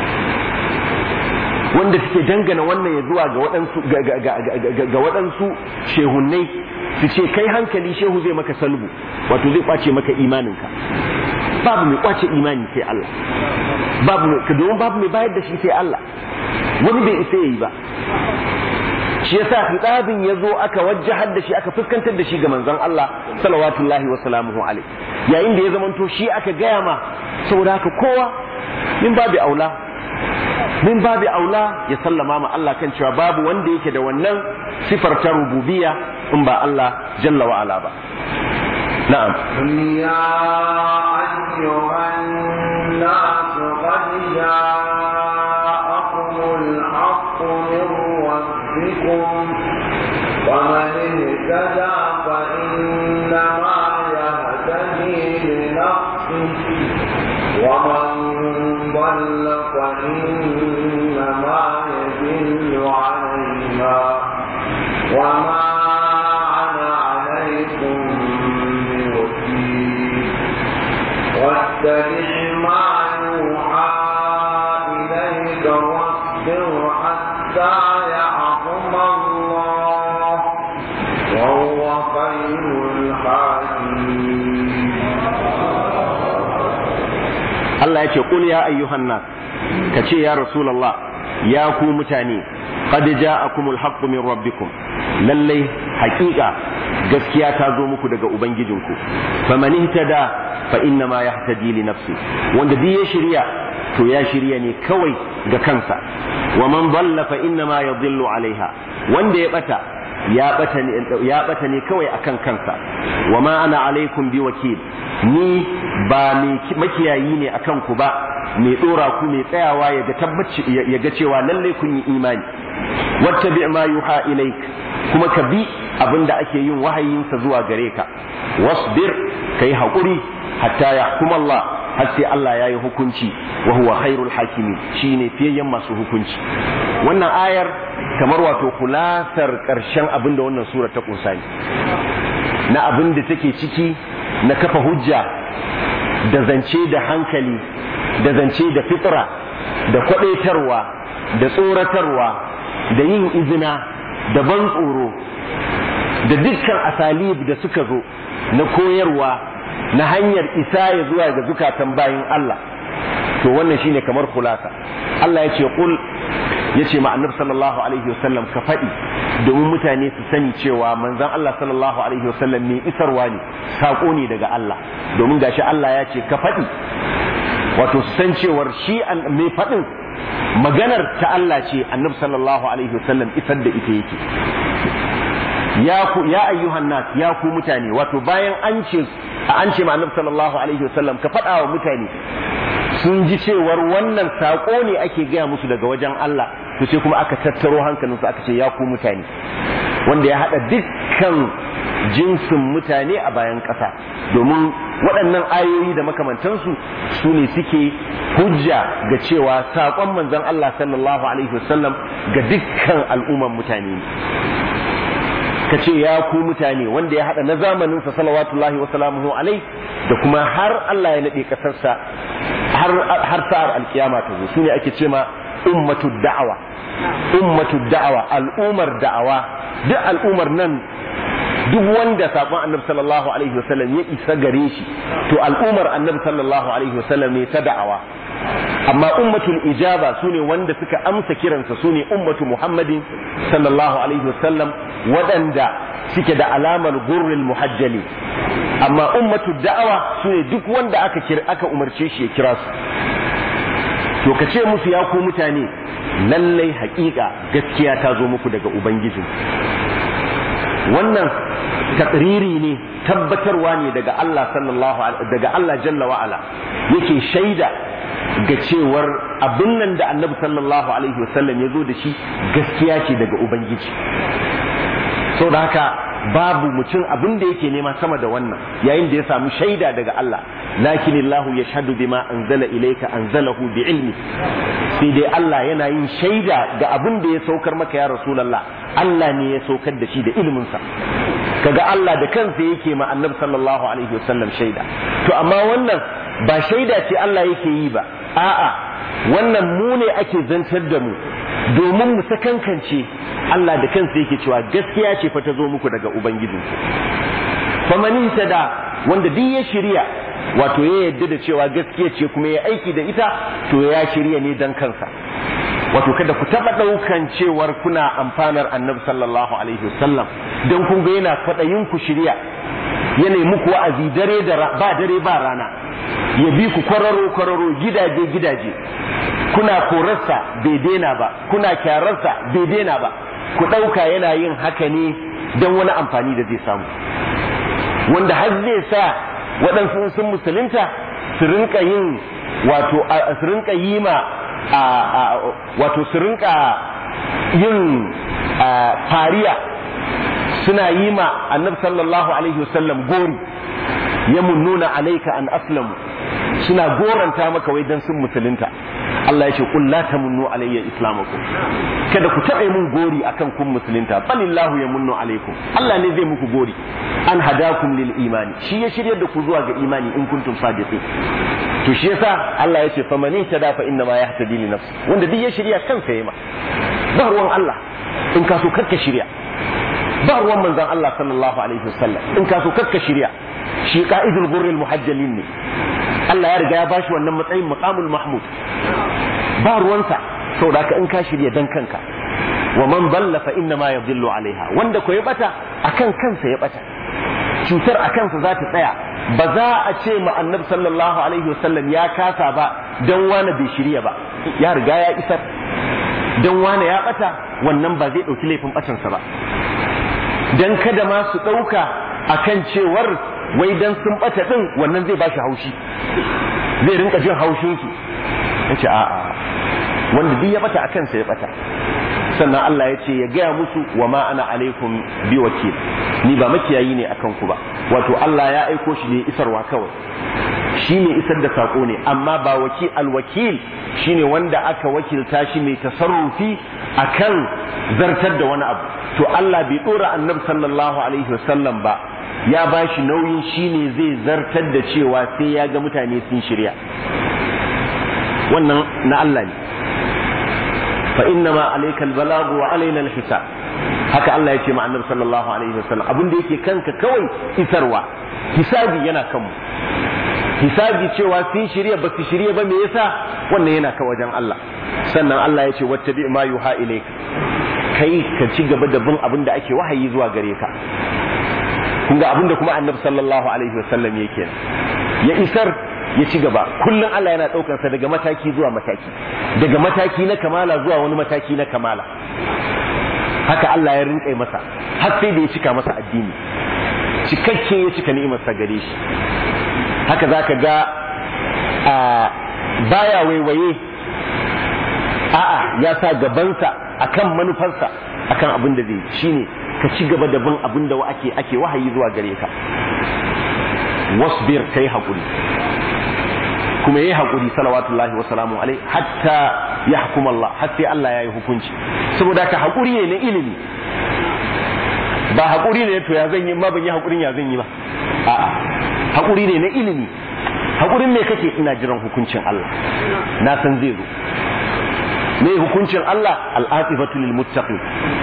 wanda suke dangana wannan ya zuwa ga waɗansu ga waɗansu shehunnai su ce kai hankali shehu zai maka salbu wato zai kwace maka imaninka babu mai kwace imani sai Allah babu mai domin babu mai bayar da shi sai Allah wani bai isa yayi ba shi yasa khitabin yazo aka wajjahar da shi aka fuskantar da shi ga manzon Allah salawatullahi wa salamuhu alaihi yayin da ya zamanto shi aka gaya ma saboda haka kowa min babu aula min babu aula ya sallama ma Allah kan cewa babu wanda yake da wannan sifar ta rububiyya in ba Allah jalla wa ala ba na'am ya ayyuhan nas qad ja'akumul haqqu min rabbikum faman ihtada fa innama yahtadi li nafsihi wa man dhalla fa innama yadillu 'alayha wa ma واتبع ما يوحى إليك واصبر حتى يحكم الله وهو خير الحاكمين. الله يقول يا أيها الناس كشي يا رسول الله يا كو متاني قد جاءكم الحق من ربكم للي حقيقة gaskiya ta zo muku daga ubangijinku faman ihtada fa inna ma yahtadi li nafsi wanda bi ya shiriya to ya shiriya ne kawai ga kansa wa man dalla fa inna ma yadhillu alaiha wanda ya bata ya bata ne ya bata ne kawai akan kansa wa ma ana alaikum biwakil ni ba mai makiyayi ne akan ku ba mai dora ku mai tsayawa ya ga tabbaci ya ga cewa lalle kun yi imani wattabi ma yuha ilaik kuma ka bi abinda ake yin wahayinsa zuwa gare ka wasbir kai hakuri hatta yahkum Allah har sai Allah yayi hukunci wa huwa khairul hakimin shine fiyayyen masu hukunci wannan ayar kamar wato kulasar karshen abinda wannan sura ta kunsa ne na abinda take ciki na kafa hujja da zance da hankali da zance da fitra da kwadaitarwa da tsoratarwa da yin izina da ban tsoro da dukkan asalib da suka zo na koyarwa na hanyar isa ya zuwa ga zukatan bayin Allah to wannan shine kamar kulasa Allah ya ce qul yace ma annabi sallallahu alaihi wasallam ka faɗi domin mutane su sani cewa manzon Allah sallallahu alaihi wasallam ne isarwa ne sako ne daga Allah domin gashi Allah ya ce ka faɗi wato su san cewar shi mai faɗin maganar ta Allah ce annabi sallallahu alaihi wasallam isar da ita yake ya ku ya ayyuhan nas ya ku mutane wato bayan an ce an ce ma annabi sallallahu alaihi wasallam ka faɗa wa mutane sun ji cewar wannan sako ne ake gaya musu daga wajen Allah to sai kuma aka tattaro hankalinsu aka ce ya ku mutane wanda ya haɗa dukkan jinsin mutane a bayan ƙasa domin waɗannan ayoyi da makamantansu su ne suke hujja ga cewa saƙon manzon Allah sallallahu alaihi wasallam ga dukkan al'umman mutane ka ce ya ku mutane wanda ya haɗa na zamaninsa salawatullahi wa salamuhu alaihi da kuma har Allah ya naɗe ƙasarsa har har sa'ar alkiyama ta zo su ne ake ce ma ummatu da'awa ummatu da'awa al'umar da'awa duk al'umar nan duk wanda saƙon annabi sallallahu alaihi wasallam ya isa gare shi to al'umar annabi sallallahu alaihi wasallam ne ta da'awa amma ummatul ijaba sune wanda suka amsa kiransa sune ummatu muhammadin sallallahu alaihi wasallam waɗanda suke da alamar gurril muhajjali amma ummatu da'awa sune duk wanda aka kira aka umarce shi ya kira su to ka ce musu ya ku mutane lallai haƙiƙa gaskiya ta zo muku daga ubangiji wannan takriri ne tabbatarwa ne daga Allah sallallahu daga Allah jalla wa ala yake shaida ga cewar abin nan da annabi sallallahu alaihi wasallam ya zo da shi gaskiya ce daga ubangiji saboda haka babu mutum abin da yake nema sama da wannan yayin da ya samu shaida daga Allah lakinillahu yashhadu bima anzala ilayka anzalahu biilmi sai dai Allah yana yin shaida ga abin da ya saukar maka ya rasulullah Allah ne ya saukar da shi da ilimin sa kaga Allah da kansa yake ma annabi sallallahu alaihi wasallam shaida to amma wannan ba shaida ce Allah yake yi ba a'a wannan mu ne ake zantar da mu domin mu sakankance Allah da kansa yake cewa gaskiya ce fa ta zo muku daga ubangijinku famanin tada wanda duk ya shirya wato ya yadda da cewa gaskiya ce kuma ya aiki da ita to ya shirya ne dan kansa wato kada ku taba daukan cewar kuna amfanar annabi sallallahu alaihi wasallam dan kun ga yana fadayin ku shirya yana muku wa'azi dare da ba dare ba rana ya bi ku kwararo kwararo gidaje gidaje kuna korarsa bai daina ba kuna kyararsa bai daina ba ku dauka yana yin haka ne dan wani amfani da zai samu wanda har zai sa waɗansu sun musulunta su rinka yin wato su rinka yi ma wato su rinka yin fariya suna yi ma annabi sallallahu alaihi wasallam gori yamunnuna alayka an aslamu suna goranta maka wai dan sun musulunta Allah ya ce qul la tamunnu alayya islamakum kada ku taɓa mun gori akan kun musulunta balillahu yamunnu alaykum Allah ne zai muku gori an hadakum lil imani shi ya shiryar da ku zuwa ga imani in kuntum sadiqin to shi yasa Allah ya ce famani tada fa inna ma yahtadi li nafsi wanda duk ya shirya kansa yayi ma ba ruwan Allah in ka so karka shirya ba ruwan manzon Allah sallallahu alaihi wasallam in ka so karka shirya shi qa'idul ghurril muhajjalin ne Allah ya riga ya bashi wannan matsayin maqamul mahmud ba ruwansa saboda ka in ka shirya dan kanka wa man dalla fa inna ma yadhillu alaiha wanda ko ya bata akan kansa ya bata cutar akan sa za ta tsaya ba za a ce ma annabi sallallahu alaihi wasallam ya kasa ba dan wani bai shirya ba ya riga ya isar dan wani ya bata wannan ba zai dauki laifin batansa ba dan kada ma su dauka akan cewar wai dan sun bata din wannan zai bashi haushi, zai rinka jin haushin su. yace a'a, wanda duk ya bata akan sa ya bata. sannan Allah ya ce ya gaya musu wa ma ana alaikum bi wakil, ni ba makiyayi ne akan ku ba. wato Allah ya aiko shi ne isarwa kawai, shi ne isar da sako ne, amma ba wakil. alwakil shine wanda aka wakilta shi mai tasarrufi akan zartar da wani abu. to Allah bai dora annabi sallallahu alaihi wasallam ba, ya ba shi nauyin shine zai zartar da cewa sai ya ga mutane sun shirya. wannan na Allah ne. fa inna ma alayka albalagu wa alaina alhisab, haka Allah ya ce ma annabi sallallahu alaihi wasallam abin da yake kanka kawai isarwa, hisabi yana kanmu. hisabi cewa sun shirya ba su shirya ba me yasa, wannan yana ka wajen Allah. sannan Allah ya ce wattabi ma yuha ilayka, kai ka ci gaba da bin abin da ake wahayi zuwa gare ka. kun ga abin da kuma annabi sallallahu alaihi wasallam yake ya isar, ya ci gaba. kullum Allah yana daukar sa daga mataki zuwa mataki, daga mataki na kamala zuwa wani mataki na kamala. haka Allah ya rinƙa masa har sai da ya cika masa addini cikakke, ya cika ni'imar sa gare shi. haka zaka ga a baya waiwaye, a'a ya sa gabansa akan manufarsa, akan abin da zai shine ka ci gaba da bin abin da ake ake wahayi zuwa gare ka. wasbir, kai hakuri, kuma yayi hakuri salawatullahi wa salamu alaihi hatta yahkum Allah, hatta Allah yayi hukunci. saboda ka hakuri ne na ilimi, ba hakuri ne to ya zan yi ma ban yi hakurin ya zan yi ba. a'a, hakuri ne na ilimi. hakurin me kake? ina jiran hukuncin Allah, na san zai zo. me hukuncin Allah? al-atifatu lil muttaqin,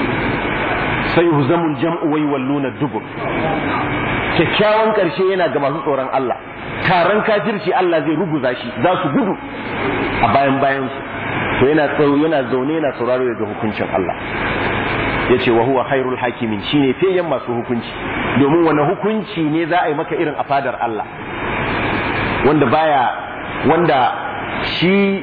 sayuhzamul jam'u wa yawalluna dubur. kyakkyawan karshe yana ga masu tsoron Allah. taron kafirci Allah zai ruguza shi, za su gudu a bayan bayan su. to yana tsaro, yana zaune, yana sauraro daga hukuncin Allah. yace wa huwa khairul hakimin, shine fiyen masu hukunci. domin wani hukunci ne za a yi maka irin a fadar Allah, wanda baya, wanda shi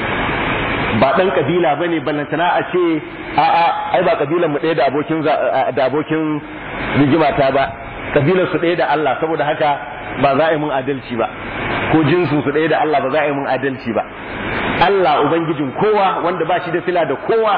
ba dan kabila bane, ballantana a ce a'a ai ba kabilan mu ɗaya da abokin da abokin rigimata ba, kabilar su ɗaya da Allah, saboda haka ba za a yi mun adalci ba, ko jinsin su ɗaya da Allah, ba za a yi mun adalci ba. Allah ubangijin kowa, wanda ba shi da sila da kowa,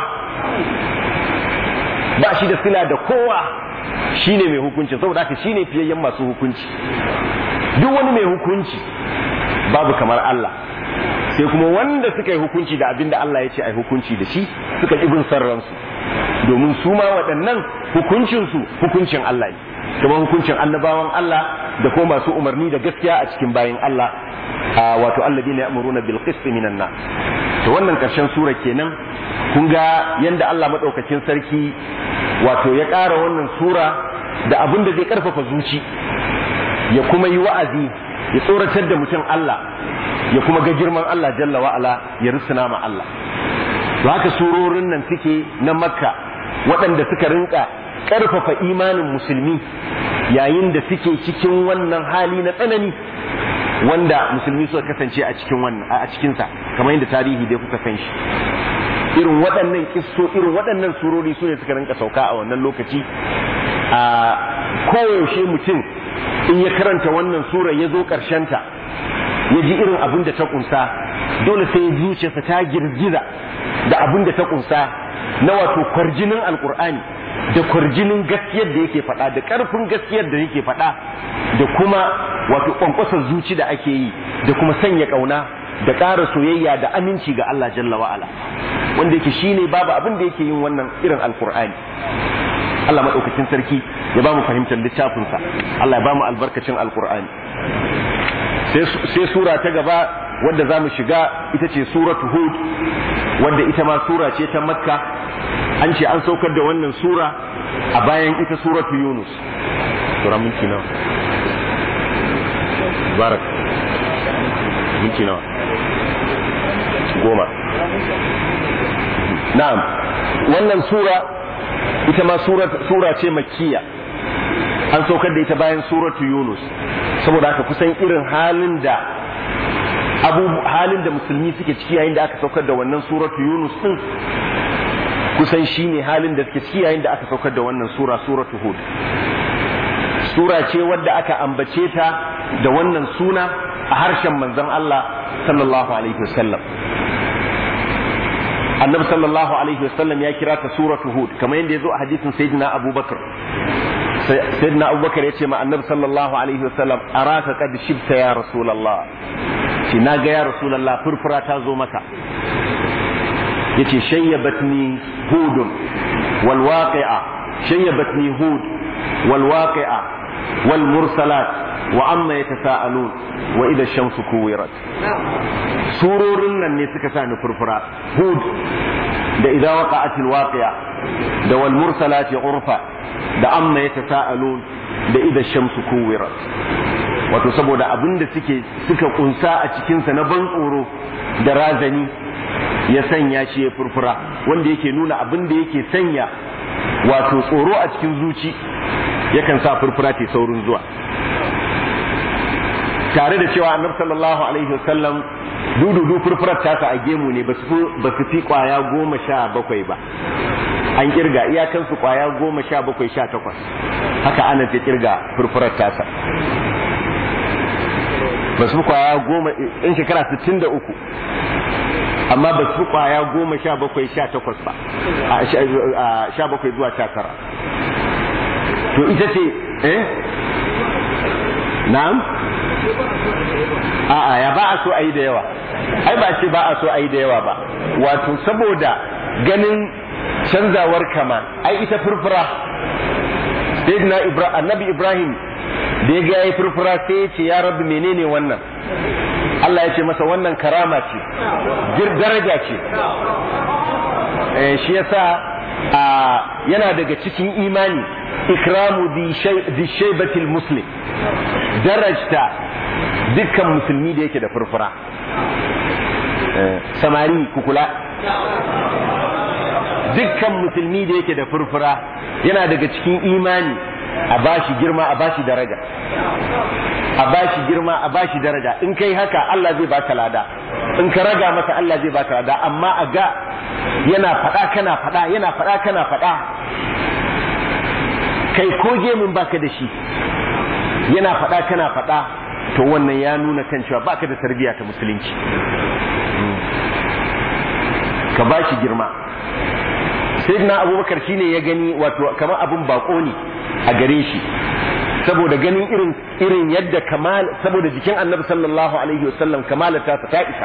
ba shi da sila da kowa, shine mai hukunci. saboda haka shine fiyayyen masu hukunci. duk wani mai hukunci babu kamar Allah, sai kuma wanda suka yi hukunci da abinda Allah ya ce ai hukunci da shi, suka ibin sarransu, domin su ma waɗannan hukuncinsu hukuncin Allah ne, kuma hukuncin annabawan Allah da kuma masu umarni da gaskiya a cikin bayin Allah, wato alladina ya'muruna bil qist minan nas. to wannan karshen sura kenan. kun ga yanda Allah madaukakin sarki wato ya ƙara wannan sura da abin da zai karfafa zuci, ya kuma yi wa'azi, ya tsoratar da mutum Allah, ya kuma ga girman Allah jalla wa'ala, ya rusuna ma Allah. to haka surorin nan suke na Makka, waɗanda suka rinka ƙarfafa imanin musulmi yayin da suke cikin wannan hali na tsanani wanda musulmi suka kasance a cikin wannan a cikin sa, kamar yadda tarihi dai kuka san shi. irin waɗannan kisso, irin waɗannan surori su ne suka rinka sauka a wannan lokaci. a koyaushe mutum in ya karanta wannan sura ya zo ƙarshen ta, ya ji irin abin da ta kunsa, dole sai ya zuciyarsa ta girgiza da abin da ta kunsa na wato kwarjinin alkur'ani, da kwarjinin gaskiyar da yake faɗa, da ƙarfin gaskiyar da yake faɗa, da kuma wato ƙwanƙwasar zuci da ake yi, da kuma sanya ƙauna da ƙara soyayya da aminci ga Allah jalla wa'ala, wanda yake shine babu abin da yake yin wannan irin alkur'ani. Allah maɗaukakin sarki ya ba mu fahimtar littafinsa, Allah ya ba mu albarkacin alkur'ani. sai sura ta gaba wadda za mu shiga ita ce suratu Hud, wadda ita ma sura ce ta Makka. an ce an saukar da wannan sura a bayan ita suratu Yunus. sura minti nawa? barak minti nawa? goma. na'am, wannan sura ita ma sura ce makkiya, an saukar da ita bayan suratu Yunus, saboda haka kusan irin halin da abu halin da musulmi suke ciki yayin da aka saukar da wannan suratu Yunus din kusan shine halin da suke ciki yayin da aka saukar da wannan sura suratu hud. Sura ce wadda aka ambace ta da wannan suna a harshen manzon Allah sallallahu alaihi wasallam. Annabi sallallahu alaihi wasallam ya kira ta suratu hud kamar yadda yazo a hadisin sayyidina Abubakar. Sayyidina Abubakar ya ce ma Annabi sallallahu alaihi wasallam araka qad shibta ya rasulullah, shi na ga ya rasulullah furfura ta zo maka. yace shayyabatni hudun wal waqi'a shayyabatni hud wal waqi'a wal mursalat wa amma yatasaalun wa idha ash-shamsu kuwirat. surorin nan ne suka sa ni furfura, hud da idza waqa'atil waqi'a da wal mursalati urfa da amma yatasaalun da idha ash-shamsu kuwirat. wato saboda abinda suke suka kunsa a cikin sa na ban tsoro da razani ya sanya shi ya furfura, wanda yake nuna abinda yake sanya wato tsoro a cikin zuci yakan sa furfura ta saurin zuwa. tare da cewa annabi sallallahu alaihi wasallam dududu furfurar tasa a gemu ne ba su fi kwaya goma sha bakwai ba, an kirga iyakansu kwaya goma sha bakwai sha takwas, haka ana ta kirga furfurar tasa ba su kwaya goma in shekara sittin da uku, amma ba su kwaya goma sha bakwai sha takwas ba, a sha bakwai zuwa sha tara. to ita ce eh na'am a'a ya ba a so a yi da yawa, ai ba ce ba a so a yi da yawa ba, wato saboda ganin canzawar kama. ai ita furfura sayyidina Ibrahim annabi Ibrahim da ya ga yayi furfura sai ya ce ya rabbi menene wannan? Allah ya ce masa wannan karama ce, gir daraja ce. eh shi yasa yana daga cikin imani ikramu di shaybatil muslim, darajta dukkan musulmi da yake da furfura. samari kukula, dukkan musulmi da yake da furfura yana daga cikin imani a bashi girma a bashi daraja, a bashi girma a bashi daraja. in kai haka Allah zai baka lada, in ka raga masa Allah zai baka lada. amma a ga yana fada kana fada yana fada kana fada kai ko gemin baka da shi yana fada kana fada, to wannan ya nuna kan cewa baka da tarbiyya ta musulunci. ka bashi girma. sayyidina Abubakar shine ya gani wato kamar abun bako ne a gare shi, saboda ganin irin irin yadda kamal saboda jikin Annabi sallallahu alaihi wasallam kamalata ta isa.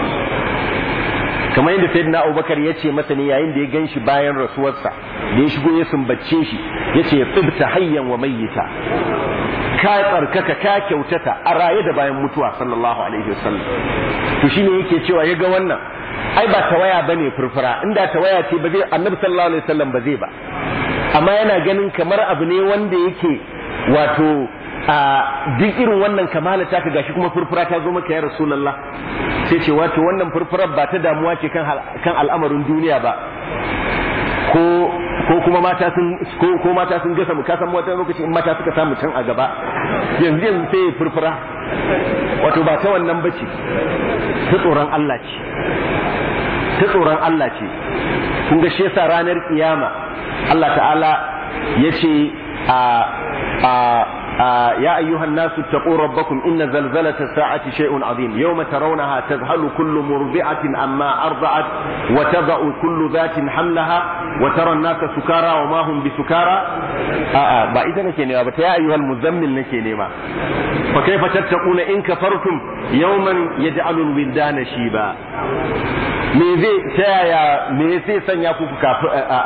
kamar yadda sayyidina Abubakar ya ce masa ne yayin da ya ganshi bayan rasuwarsa, da ya shigo ya sumbace shi yace tsibta hayyan wa mayyita, ka tsarkaka ka kyautata a raye da bayan mutuwa sallallahu alaihi wasallam. to shine yake cewa ya ga wannan ai ba tawaya bane furfura, inda tawaya ce ba zai Annabi sallallahu alaihi wasallam ba zai ba, amma yana ganin kamar abu ne wanda yake wato a duk irin wannan kamala ta ka gashi kuma furfura ta zo maka ya Rasulullah. sai ce wato wannan furfurar ba ta damuwa ce kan kan al'amarin duniya ba, ko ko kuma mata sun ko ko mata sun gasa mu ka san wata lokaci in mata suka samu can a gaba yanzu yanzu sai furfura, wato ba ta wannan bace, ta tsoron Allah ce, ta tsoron Allah ce. kun ga shi yasa ranar kiyama Allah ta'ala yace a a ya ayyuhan nasu taqu rabbakum inna zalzalata as-sa'ati shay'un 'azim yawma tarawnaha tadhhalu kullu murdi'atin amma arda'at wa tad'u kullu dhatin hamlaha wa tara an-nasa sukara wa ma hum bisukara. a a ba ita nake nema ba, ta ya ayyuhal muzammil nake nema. fa kayfa tattaquna in kafartum yawman yaj'alu al-wildana shiba. me zai ta yaya me zai sanya ku kafi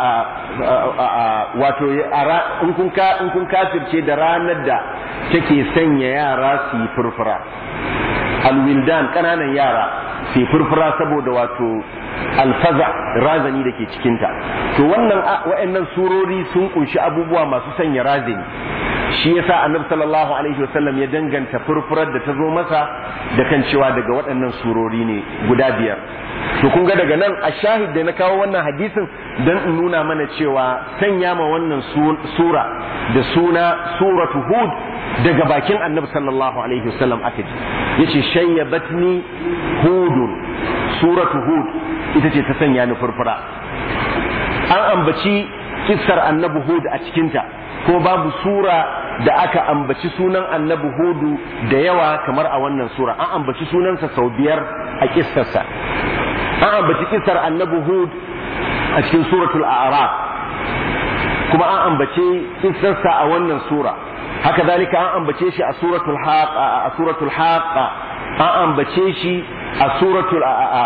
wato in kun ka in kun kafirce da ranar da take sanya yara su yi furfura, alwildan kananan yara su yi furfura saboda wato alfaza razani da ke cikinta. to wannan wa'annan surori sun kunshi abubuwa masu sanya razani, shi yasa annabi sallallahu alaihi wasallam ya danganta furfurar da ta zo masa da kan cewa daga waɗannan surori ne guda biyar. to kun ga daga nan a shahid da na kawo wannan hadisin dan in nuna mana cewa sanya ma wannan sura da suna suratu hud daga bakin annabi sallallahu alaihi wasallam aka ji. yace shayyabatni hudun, suratu hud ita ce ta sanya ni furfura. an ambaci kissar annabi Hud a cikinta ko babu sura da aka ambaci sunan annabi Hudu da yawa kamar a wannan sura. An ambaci sunansa sau biyar a kissarsa. An ambaci kissar annabi Hud a cikin suratul A'raf kuma an ambace kissarsa a wannan sura. Haka zalika an ambace shi a suratul Haqqa a suratul Haqqa an ambace shi a suratul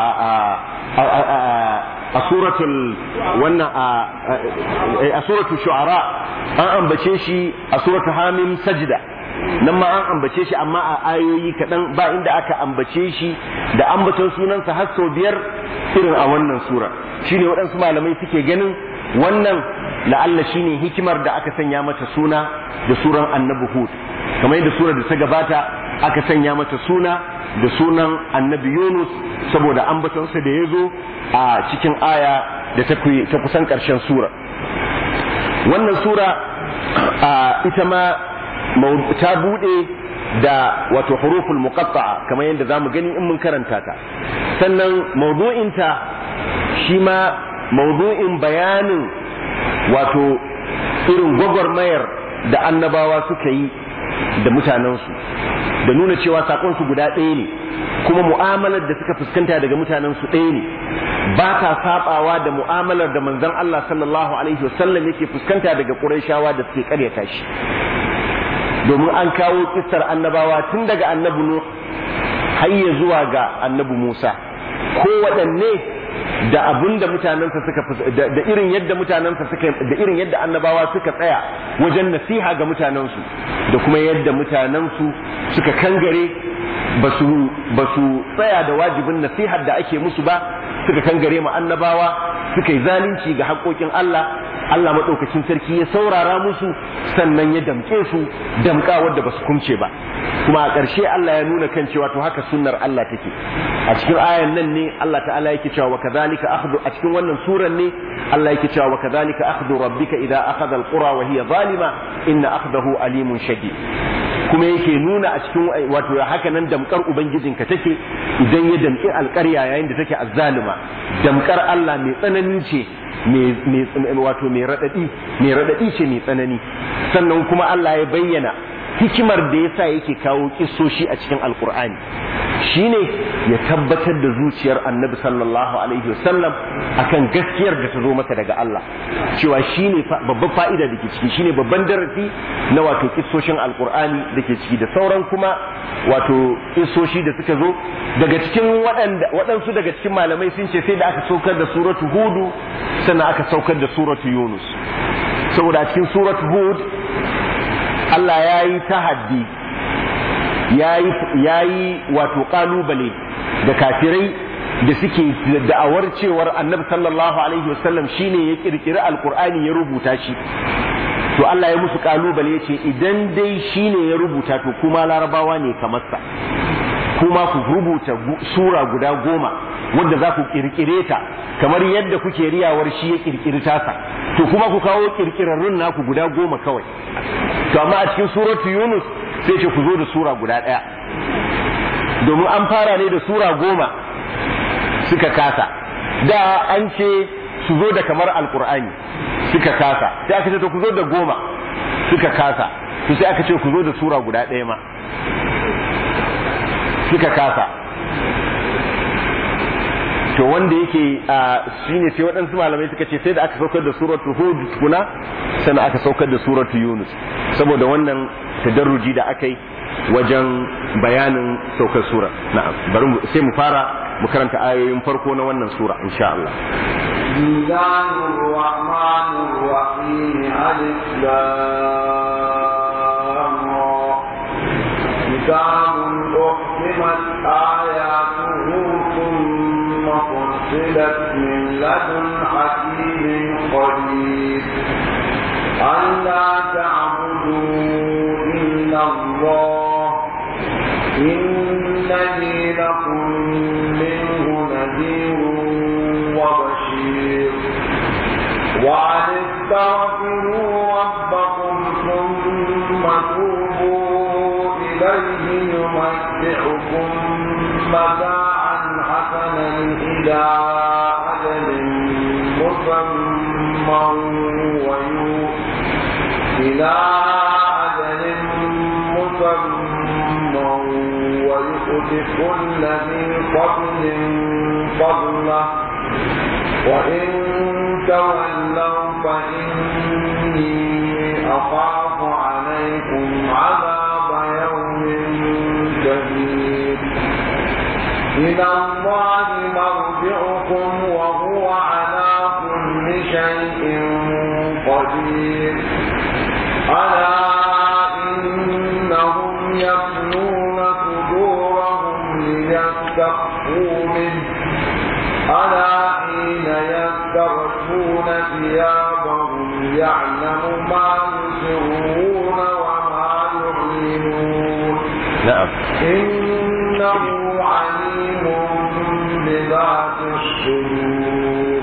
a suratul wannan a suratul Shu'ara an ambace shi a suratul Hamim Sajda nan ma an ambace shi amma a ayoyi kaɗan ba inda aka ambace shi da ambaton sunansa har sau biyar irin a wannan sura. Shine waɗansu malamai suke ganin wannan la'alla shine hikimar da aka sanya mata suna da suran annabi Hud, kamar yadda surar da ta gabata aka sanya mata suna da sunan annabi Yunus saboda ambatonsa da ya zo a cikin aya da ta kusan ƙarshen sura. Wannan sura ita ma ta bude da wato huruful muqatta'a kamar yadda zamu gani in mun karanta ta. Sannan mawdu'inta shi ma mawdu'in bayanin wato irin gwagwarmayar da annabawa suka yi da mutanensu da nuna cewa sakonsu guda ɗaya ne kuma mu'amalar da suka fuskanta daga mutanensu ɗaya ne, ba ta sabawa da mu'amalar da manzon Allah sallallahu alaihi wasallam yake fuskanta daga Qurayshawa da suke karyata shi. Domin an kawo kissar annabawa tun daga annabi Nuh har ya zuwa ga annabi Musa, ko waɗanne da abin da mutanensa suka da irin yadda mutanensa suka da irin yadda annabawa suka tsaya wajen nasiha ga mutanensu da kuma yadda mutanensu suka kangare ba su ba su tsaya da wajibin nasihar da ake musu ba, suka kangare mu annabawa, suka yi zalunci ga haƙoƙin Allah. Allah maɗaukacin sarki ya saurara musu sannan ya damƙe su damƙa wadda ba su kumce ba. Kuma a ƙarshe Allah ya nuna kan cewa to haka sunnar Allah take. A cikin ayan nan ne Allah ta'ala yake cewa wa kadhalika akhdhu, a cikin wannan suran ne Allah yake cewa wa kadhalika akhdhu rabbika idza akhadha alqura wa hiya zalima inna akhdahu alimun shadid. Kuma yake nuna a cikin wato haka nan damƙar ubangijinka take idan ya damƙi alƙarya yayin da take azzalima. Damƙar Allah mai tsanani ce, wato mai raɗaɗi mai raɗaɗi ce mai tsanani. Sannan kuma Allah ya bayyana hikimar da yasa yake kawo kissoshi a cikin alkur'ani shine ya tabbatar da zuciyar annabi sallallahu alaihi wasallam akan gaskiyar da ta zo masa daga Allah, cewa shine babban fa'ida da ke ciki, shine babban darasi na wato kissoshin alkur'ani da ke ciki, da sauran kuma wato kissoshi da suka zo daga cikin waɗansu daga cikin malamai sun ce sai da aka saukar da suratu hudu sannan aka saukar da suratu yunus, saboda cikin suratu hud Allah ya yi tahaddi, ya yi wato ƙalubale da kafirai da suke da'awar cewar annabi sallallahu alaihi wasallam shine ya kirkiri alkur'ani ya rubuta shi. To Allah ya musu ƙalubale ya ce idan dai shine ya rubuta to kuma larabawa ne kamar sa, kuma ku rubuta sura guda goma wanda za ku kirkire ta kamar yadda kuke riyawar shi ya kirkiri tasa, to kuma ku kawo kirkirarrun naku guda goma kawai. To amma a cikin suratu Yunus sai ce ku zo da sura guda ɗaya, domin an fara ne da sura goma suka kasa. Da an ce su zo da kamar alkur'ani suka kasa, sai aka ce to ku zo da goma suka kasa, to sai aka ce ku zo da sura guda ɗaya ma suka kasa. To wanda yake shi ne sai waɗansu malamai suka ce sai da aka saukar da suratu Hud tukuna sannan aka saukar da suratu Yunus, saboda wannan tadarruji da aka yi wajen bayanin saukar sura. Na'am, bari sai mu fara mu karanta ayoyin farko na wannan sura insha Allah. Bismillahir Rahmanir Rahim. Alif Lam Ra. Kitabun uhkimat ayatuhu فصلت من لدن حكيم خبير ألا تعبدوا إلا الله إنني لكم منه نذير وبشير وأن استغفروا ربكم ثم توبوا إليه يمتعكم متاعا حسنا إلى أجل مسمى إلى أجل مسمى ويؤت كل ذي فضل فضله وإن تولوا فإني أخاف عليكم عذاب يوم شديد إلى الله مرجعكم وهو على كل شيء قدير ألا إنهم يفنون صدورهم ليستخفوا منه ألا حين يستغشون ثيابهم يعلم ما يسرون وما يعلنون نعم إنه عليم بذات الصدور.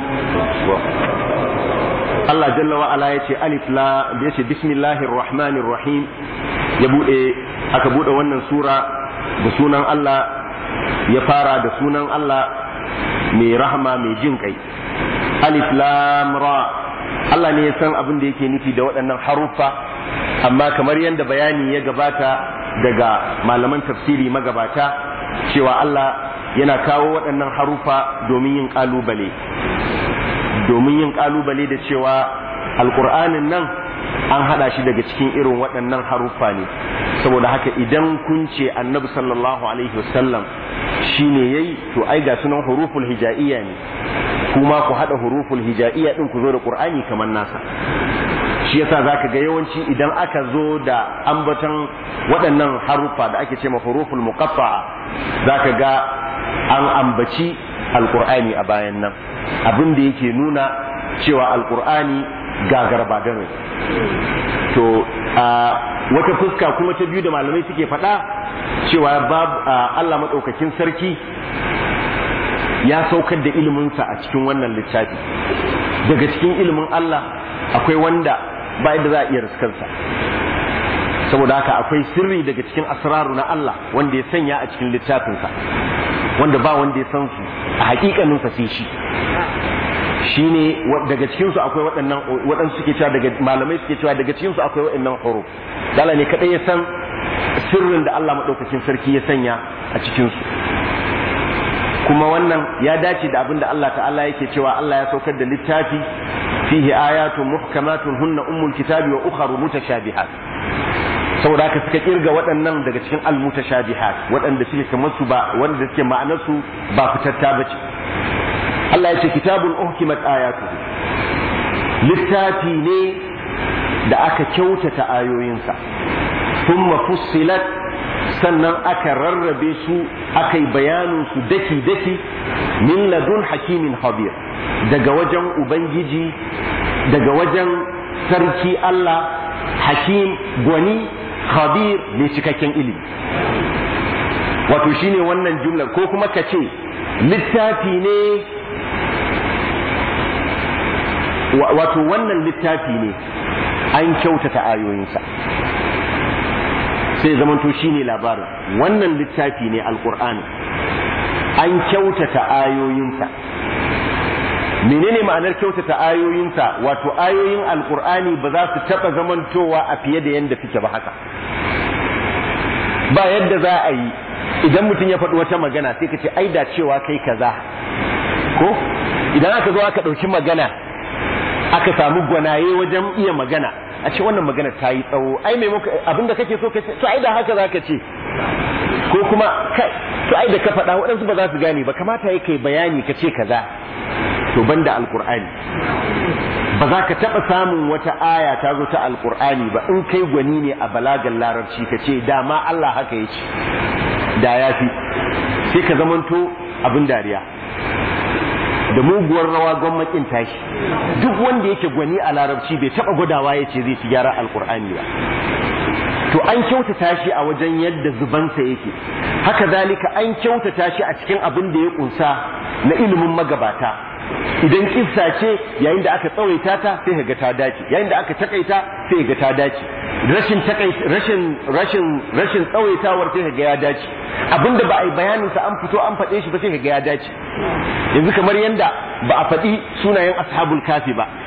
Allah jalla wa ala yace alif la yace bismillahir rahmanir rahim ya bude aka bude wannan sura da sunan Allah ya fara da sunan Allah mai rahama mai jin kai alif lam ra Allah ne ya san abin da yake nufi da waɗannan haruffa amma kamar yadda bayani ya gabata daga malaman tafsiri magabata cewa Allah yana kawo waɗannan haruffa domin yin kalubale domin yin kalubale da cewa alkur'anin nan an hada shi daga cikin irin waɗannan haruffa ne saboda haka idan kun ce annabi sallallahu alaihi wasallam shine yayi to ai ga sunan huruful hijaiya ne kuma ku hada huruful hijaiya din ku zo da qur'ani kamar nasa shi yasa zaka ga yawanci idan aka zo da ambaton waɗannan haruffa da ake cewa huruful muqatta'a zaka ga an ambaci alqur'ani a bayan nan abin da yake nuna cewa alqur'ani gagarba da ne to a wata fuska kuma ta biyu da malamai suke faɗa cewa Allah madaukakin sarki ya saukar da iliminsa a cikin wannan littafi daga cikin ilimin Allah akwai wanda ba yadda za a iya riskarsa saboda haka akwai sirri daga cikin asraru na Allah wanda ya sanya a cikin littafinsa wanda ba wanda ya san su a hakikaninsa sai shi shine daga cikin su akwai waɗannan waɗansu suke cewa daga malamai suke cewa daga cikin su akwai waɗannan huruf dala ne kadai ya san sirrin da Allah madaukakin sarki ya sanya a cikin su kuma wannan ya dace da abin da Allah ta'ala yake cewa Allah ya saukar da littafi fihi ayatun muhkamatun hunna ummul kitabi wa ukharu mutashabihat saboda haka suka kirga waɗannan daga cikin al-mutashabihat waɗanda suke kamar su ba wanda suke ma'anar su ba fitatta bace Allah ya ce kitabun uhkimat ayatuhu littafi ne da aka kyautata ayoyinsa thumma fussilat sannan aka rarrabe su aka yi bayanin su daki daki min ladun hakimin khabir daga wajen ubangiji daga wajen sarki Allah hakim gwani khabir mai cikakken ilimi wato shine wannan jumlar ko kuma ka ce littafi ne wato wannan littafi ne an kyautata ayoyinsa sai zamanto shine labarin wannan littafi ne alqur'ani an kyautata ayoyinsa menene ma'anar kyautata ayoyinsa wato ayoyin alqur'ani ba za su taba zamantowa a fiye da yanda suke ba haka ba yadda za a yi idan mutum ya faɗi wata magana sai ka ce ai da cewa kai kaza ko idan aka zo aka ɗauki magana aka samu gwanaye wajen iya magana a ce wannan magana ta yi tsawo ai mai abinda kake so ka ce to ai da haka za ka ce ko kuma kai to ai da ka faɗa waɗansu ba za su gane ba kamata ya kai bayani ka ce kaza to banda alkur'ani ba za ka taɓa samun wata aya ta zo ta alkur'ani ba in kai gwani ne a balagan larabci ka ce dama Allah haka ya ce da ya fi sai ka zamanto abin dariya da muguwar rawa gwamnatin tashi duk wanda yake gwani a larabci bai taɓa gwadawa ya ce zai ci gyara alkur'ani ba to an kyautata shi a wajen yadda zubansa yake haka zalika an kyautata shi a cikin abin da ya kunsa na ilimin magabata idan kissa ce yayin da aka tsawaita ta sai ga ta dace yayin da aka takaita sai ga ta dace rashin takaita rashin rashin rashin tsawaitawar sai ga ya dace abinda ba a yi bayanin sa an fito an faɗe shi ba sai ga ya dace yanzu kamar yanda ba a faɗi sunayen ashabul kafi ba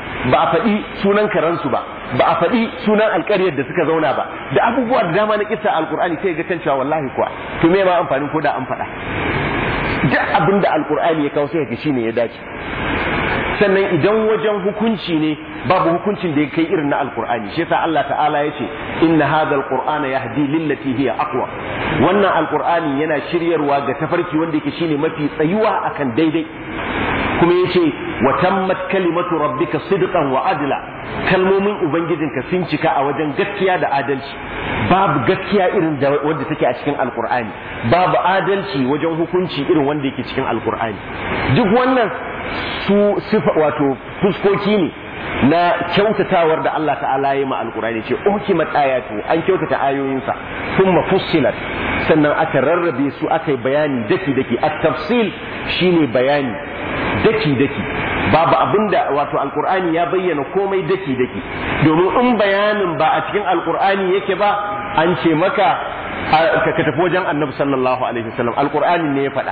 ba a faɗi sunan karansu ba ba a faɗi sunan alƙaryar da suka zauna ba da abubuwa da dama na kissa alƙur'ani sai ga kan cewa wallahi kuwa to me ma amfanin ko da an faɗa duk abin da alƙur'ani ya kawo sai ga shine ya dace. Sannan idan wajen hukunci ne babu hukuncin da ya kai irin na alkur'ani shi yasa Allah ta'ala yace inna hadha alqur'ana yahdi lillati hiya aqwa wannan alkur'ani yana shiryarwa ga tafarki wanda yake shine mafi tsayuwa akan daidai kuma yace wa tammat kalimatu rabbika sidqan wa adla kalmomin ubangijinka sun cika a wajen gaskiya da adalci babu gaskiya irin wanda take a cikin alkur'ani babu adalci wajen hukunci irin wanda yake cikin alkur'ani duk wannan su sifa wato fuskoki ne na kyautatawar da Allah ta'ala ya ma alkurani ce uhkimat ayatu an kyautata ayoyinsa thumma fussilat sannan aka rarrabe su aka yi bayani daki daki at-tafsil shine bayani daki daki babu abinda wato alkurani ya bayyana komai daki daki domin in bayanin ba a cikin alkurani yake ba an ce maka ka tafi wajen annabi sallallahu alaihi wasallam alkurani ne ya faɗa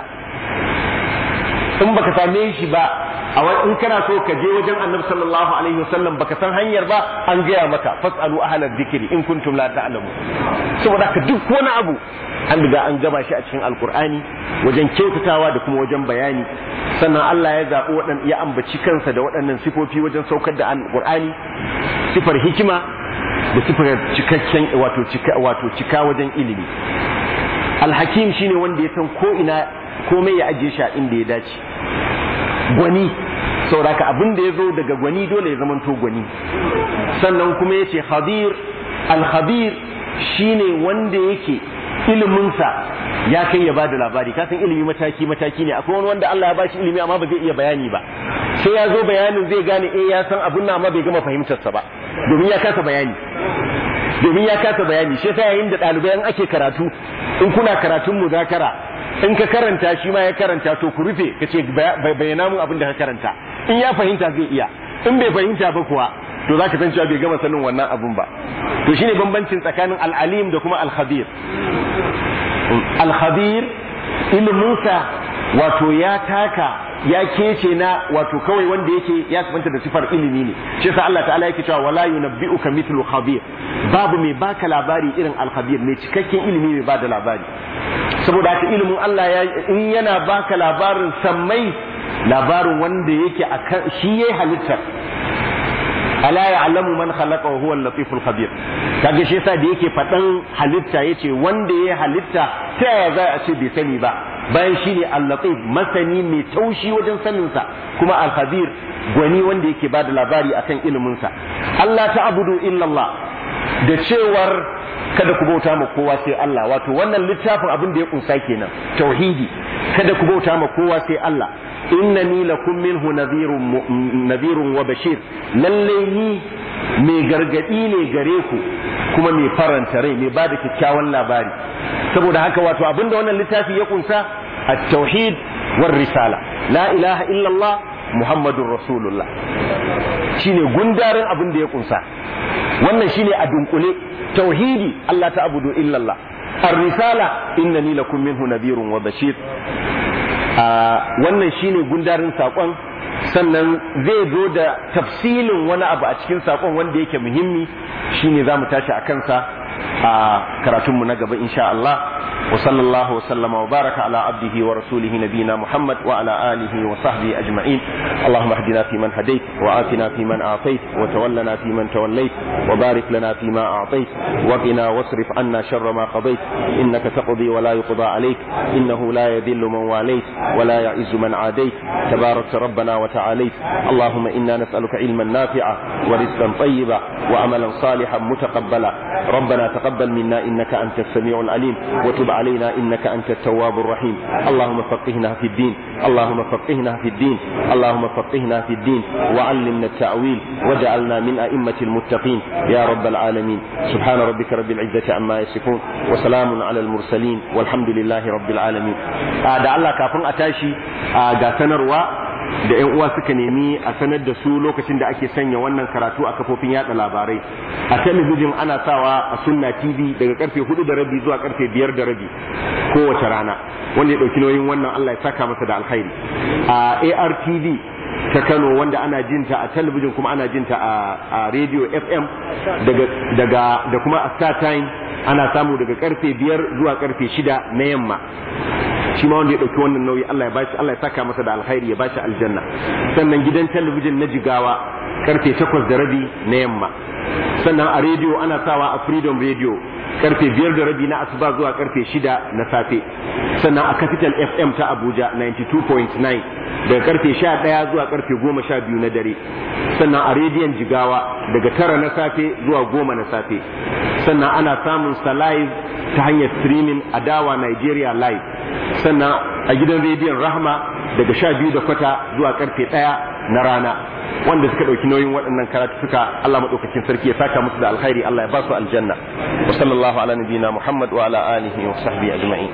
in baka same shi ba a in kana so ka je wajen annabi sallallahu alaihi wasallam baka san hanyar ba an gaya maka fasalu ahlal dhikri in kuntum la ta'lamu saboda ka duk wani abu an riga an gaba shi a cikin alqur'ani wajen kyautatawa da kuma wajen bayani sannan Allah ya zabi wadan ya ambaci kansa da waɗannan sifofi wajen saukar da alqur'ani sifar hikima da sifar cikakken wato cika wato cika wajen ilimi alhakim shine wanda ya san ko ina komai ya ajiye shi a inda ya dace gwani sauraka abin da ya zo daga gwani dole ya zamanto gwani sannan kuma ya ce khabir al-khabir shine wanda yake iliminsa ya kai ya bada labari kasan ilimi mataki mataki ne akwai wani wanda Allah ya bashi ilimi amma ba zai iya bayani ba sai ya zo bayanin zai gane eh ya san abun nan amma bai gama fahimtarsa ba domin ya kasa bayani domin ya kasa bayani shi yasa yayin da ɗalibai ake karatu in kuna karatun muzakara in ka karanta shi ma ya karanta to ku rufe ka ce bayyana mun abin da ka karanta in ya fahimta zai iya in bai fahimta ba kuwa to za ka san cewa bai gama sanin wannan abun ba to shine bambancin tsakanin al'alim da kuma al-khabir al-khabir ilminsa wato ya taka ya kece na wato kawai wanda yake ya sabanta da sifar ilimi ne shi yasa Allah ta'ala yake cewa wala yunabbi'uka mithlu khabir babu mai baka labari irin al-khabir mai cikakken ilimi mai bada labari saboda haka ilimin Allah ya in yana baka labarin sammai labarin wanda yake akan shi yayi halitta ala ya'lamu man khalaqa wa huwa al-latiful khabir kaga shi yasa da yake fadan halitta yace wanda yayi halitta ta yaya za a ce bai sani ba bayan shine al-latif masani mai taushi wajen sanin sa kuma al-khabir gwani wanda yake bada labari akan ilimin sa Allah ta'budu illa Allah da cewar kada ku bauta ma kowa sai Allah wato wannan littafin abin da ya kunsa kenan tauhidi kada ku bauta ma kowa sai Allah innani lakum minhu nadhirun nadhirun wa bashir lalle ni mai gargadi ne gare ku kuma mai faranta rai mai bada kyakkyawan labari saboda haka wato abin da wannan littafi ya kunsa at-tauhid war risala la ilaha illa Allah muhammadur rasulullah shine gundarin abin da ya kunsa wannan shine a dunkule tauhidi Allah ta'budu illa Allah ar-risala innani lakum minhu nadhirun wa bashir wannan shine gundarin sakon sannan zai zo da tafsilin wani abu a cikin sakon wanda yake muhimmi shine zamu tashi a kansa a karatunmu na gaba insha Allah wa sallallahu wa sallama wa baraka ala abdihi wa rasulihi nabiyina Muhammad wa ala alihi wa sahbihi ajma'in Allahumma hdina fi man hadayt wa atina fi man a'tayt wa tawallana fi man tawallayt wa barik lana fi ma a'tayt wa qina wasrif anna sharra ma qadayt innaka taqdi wa la yuqda alayk innahu la yadhillu man walayt wa la ya'izzu man adayt tabarak rabbana wa ta'alayt Allahumma inna nas'aluka ilman nafi'a wa rizqan tayyiba wa amalan salihan mutaqabbala ربنا تقبل منا إنك أنت السميع العليم وتب علينا إنك أنت التواب الرحيم اللهم فقهنا في الدين اللهم فقهنا في الدين اللهم فقهنا في الدين وعلمنا التأويل وجعلنا من أئمة المتقين يا رب العالمين سبحان ربك رب العزة عما يصفون وسلام على المرسلين والحمد لله رب العالمين da Allah kafin a tashi ga sanarwa da ƴan uwa suka nemi a sanar da su lokacin da ake sanya wannan karatu a kafofin yada labarai a talabijin ana sawa a Sunna T V daga karfe hudu da rabi zuwa karfe biyar da rabi kowace rana wanda ya dauki nauyin wannan Allah ya saka masa da alkhairi a A R T V ta Kano wanda ana jinta a talabijin kuma ana jinta a, a radio F M daga, daga da kuma a Star Time ana samu daga karfe biyar zuwa karfe shida na yamma. Shi ma wanda ya ɗauki wannan nauyi Allah ya bashi, Allah ya saka masa da alkhairi ya bashi aljanna. Sannan gidan talabijin na Jigawa karfe takwas da rabi na yamma. Sannan a rediyo ana sawa a Freedom Radio karfe biyar da rabi na asuba zuwa karfe shida na safe. Sannan a Capital F M ta Abuja ninety-two point nine daga karfe sha ɗaya zuwa karfe goma sha biyu na dare. Sannan a rediyon Jigawa daga tara na safe zuwa goma na safe. Sannan ana samun sa live ta hanyar streaming a Dawa Nigeria Live. Sannan a gidan rediyon Rahma daga sha biyu da kwata zuwa karfe ɗaya na rana. Wanda suka ɗauki nauyin waɗannan karatu suka Allah maɗaukakin sarki ya saka musu da alkhairi, Allah ya ba su aljanna. Wa sallallahu ala nabiyina Muhammad wa ala alihi wa sahbihi ajma'in.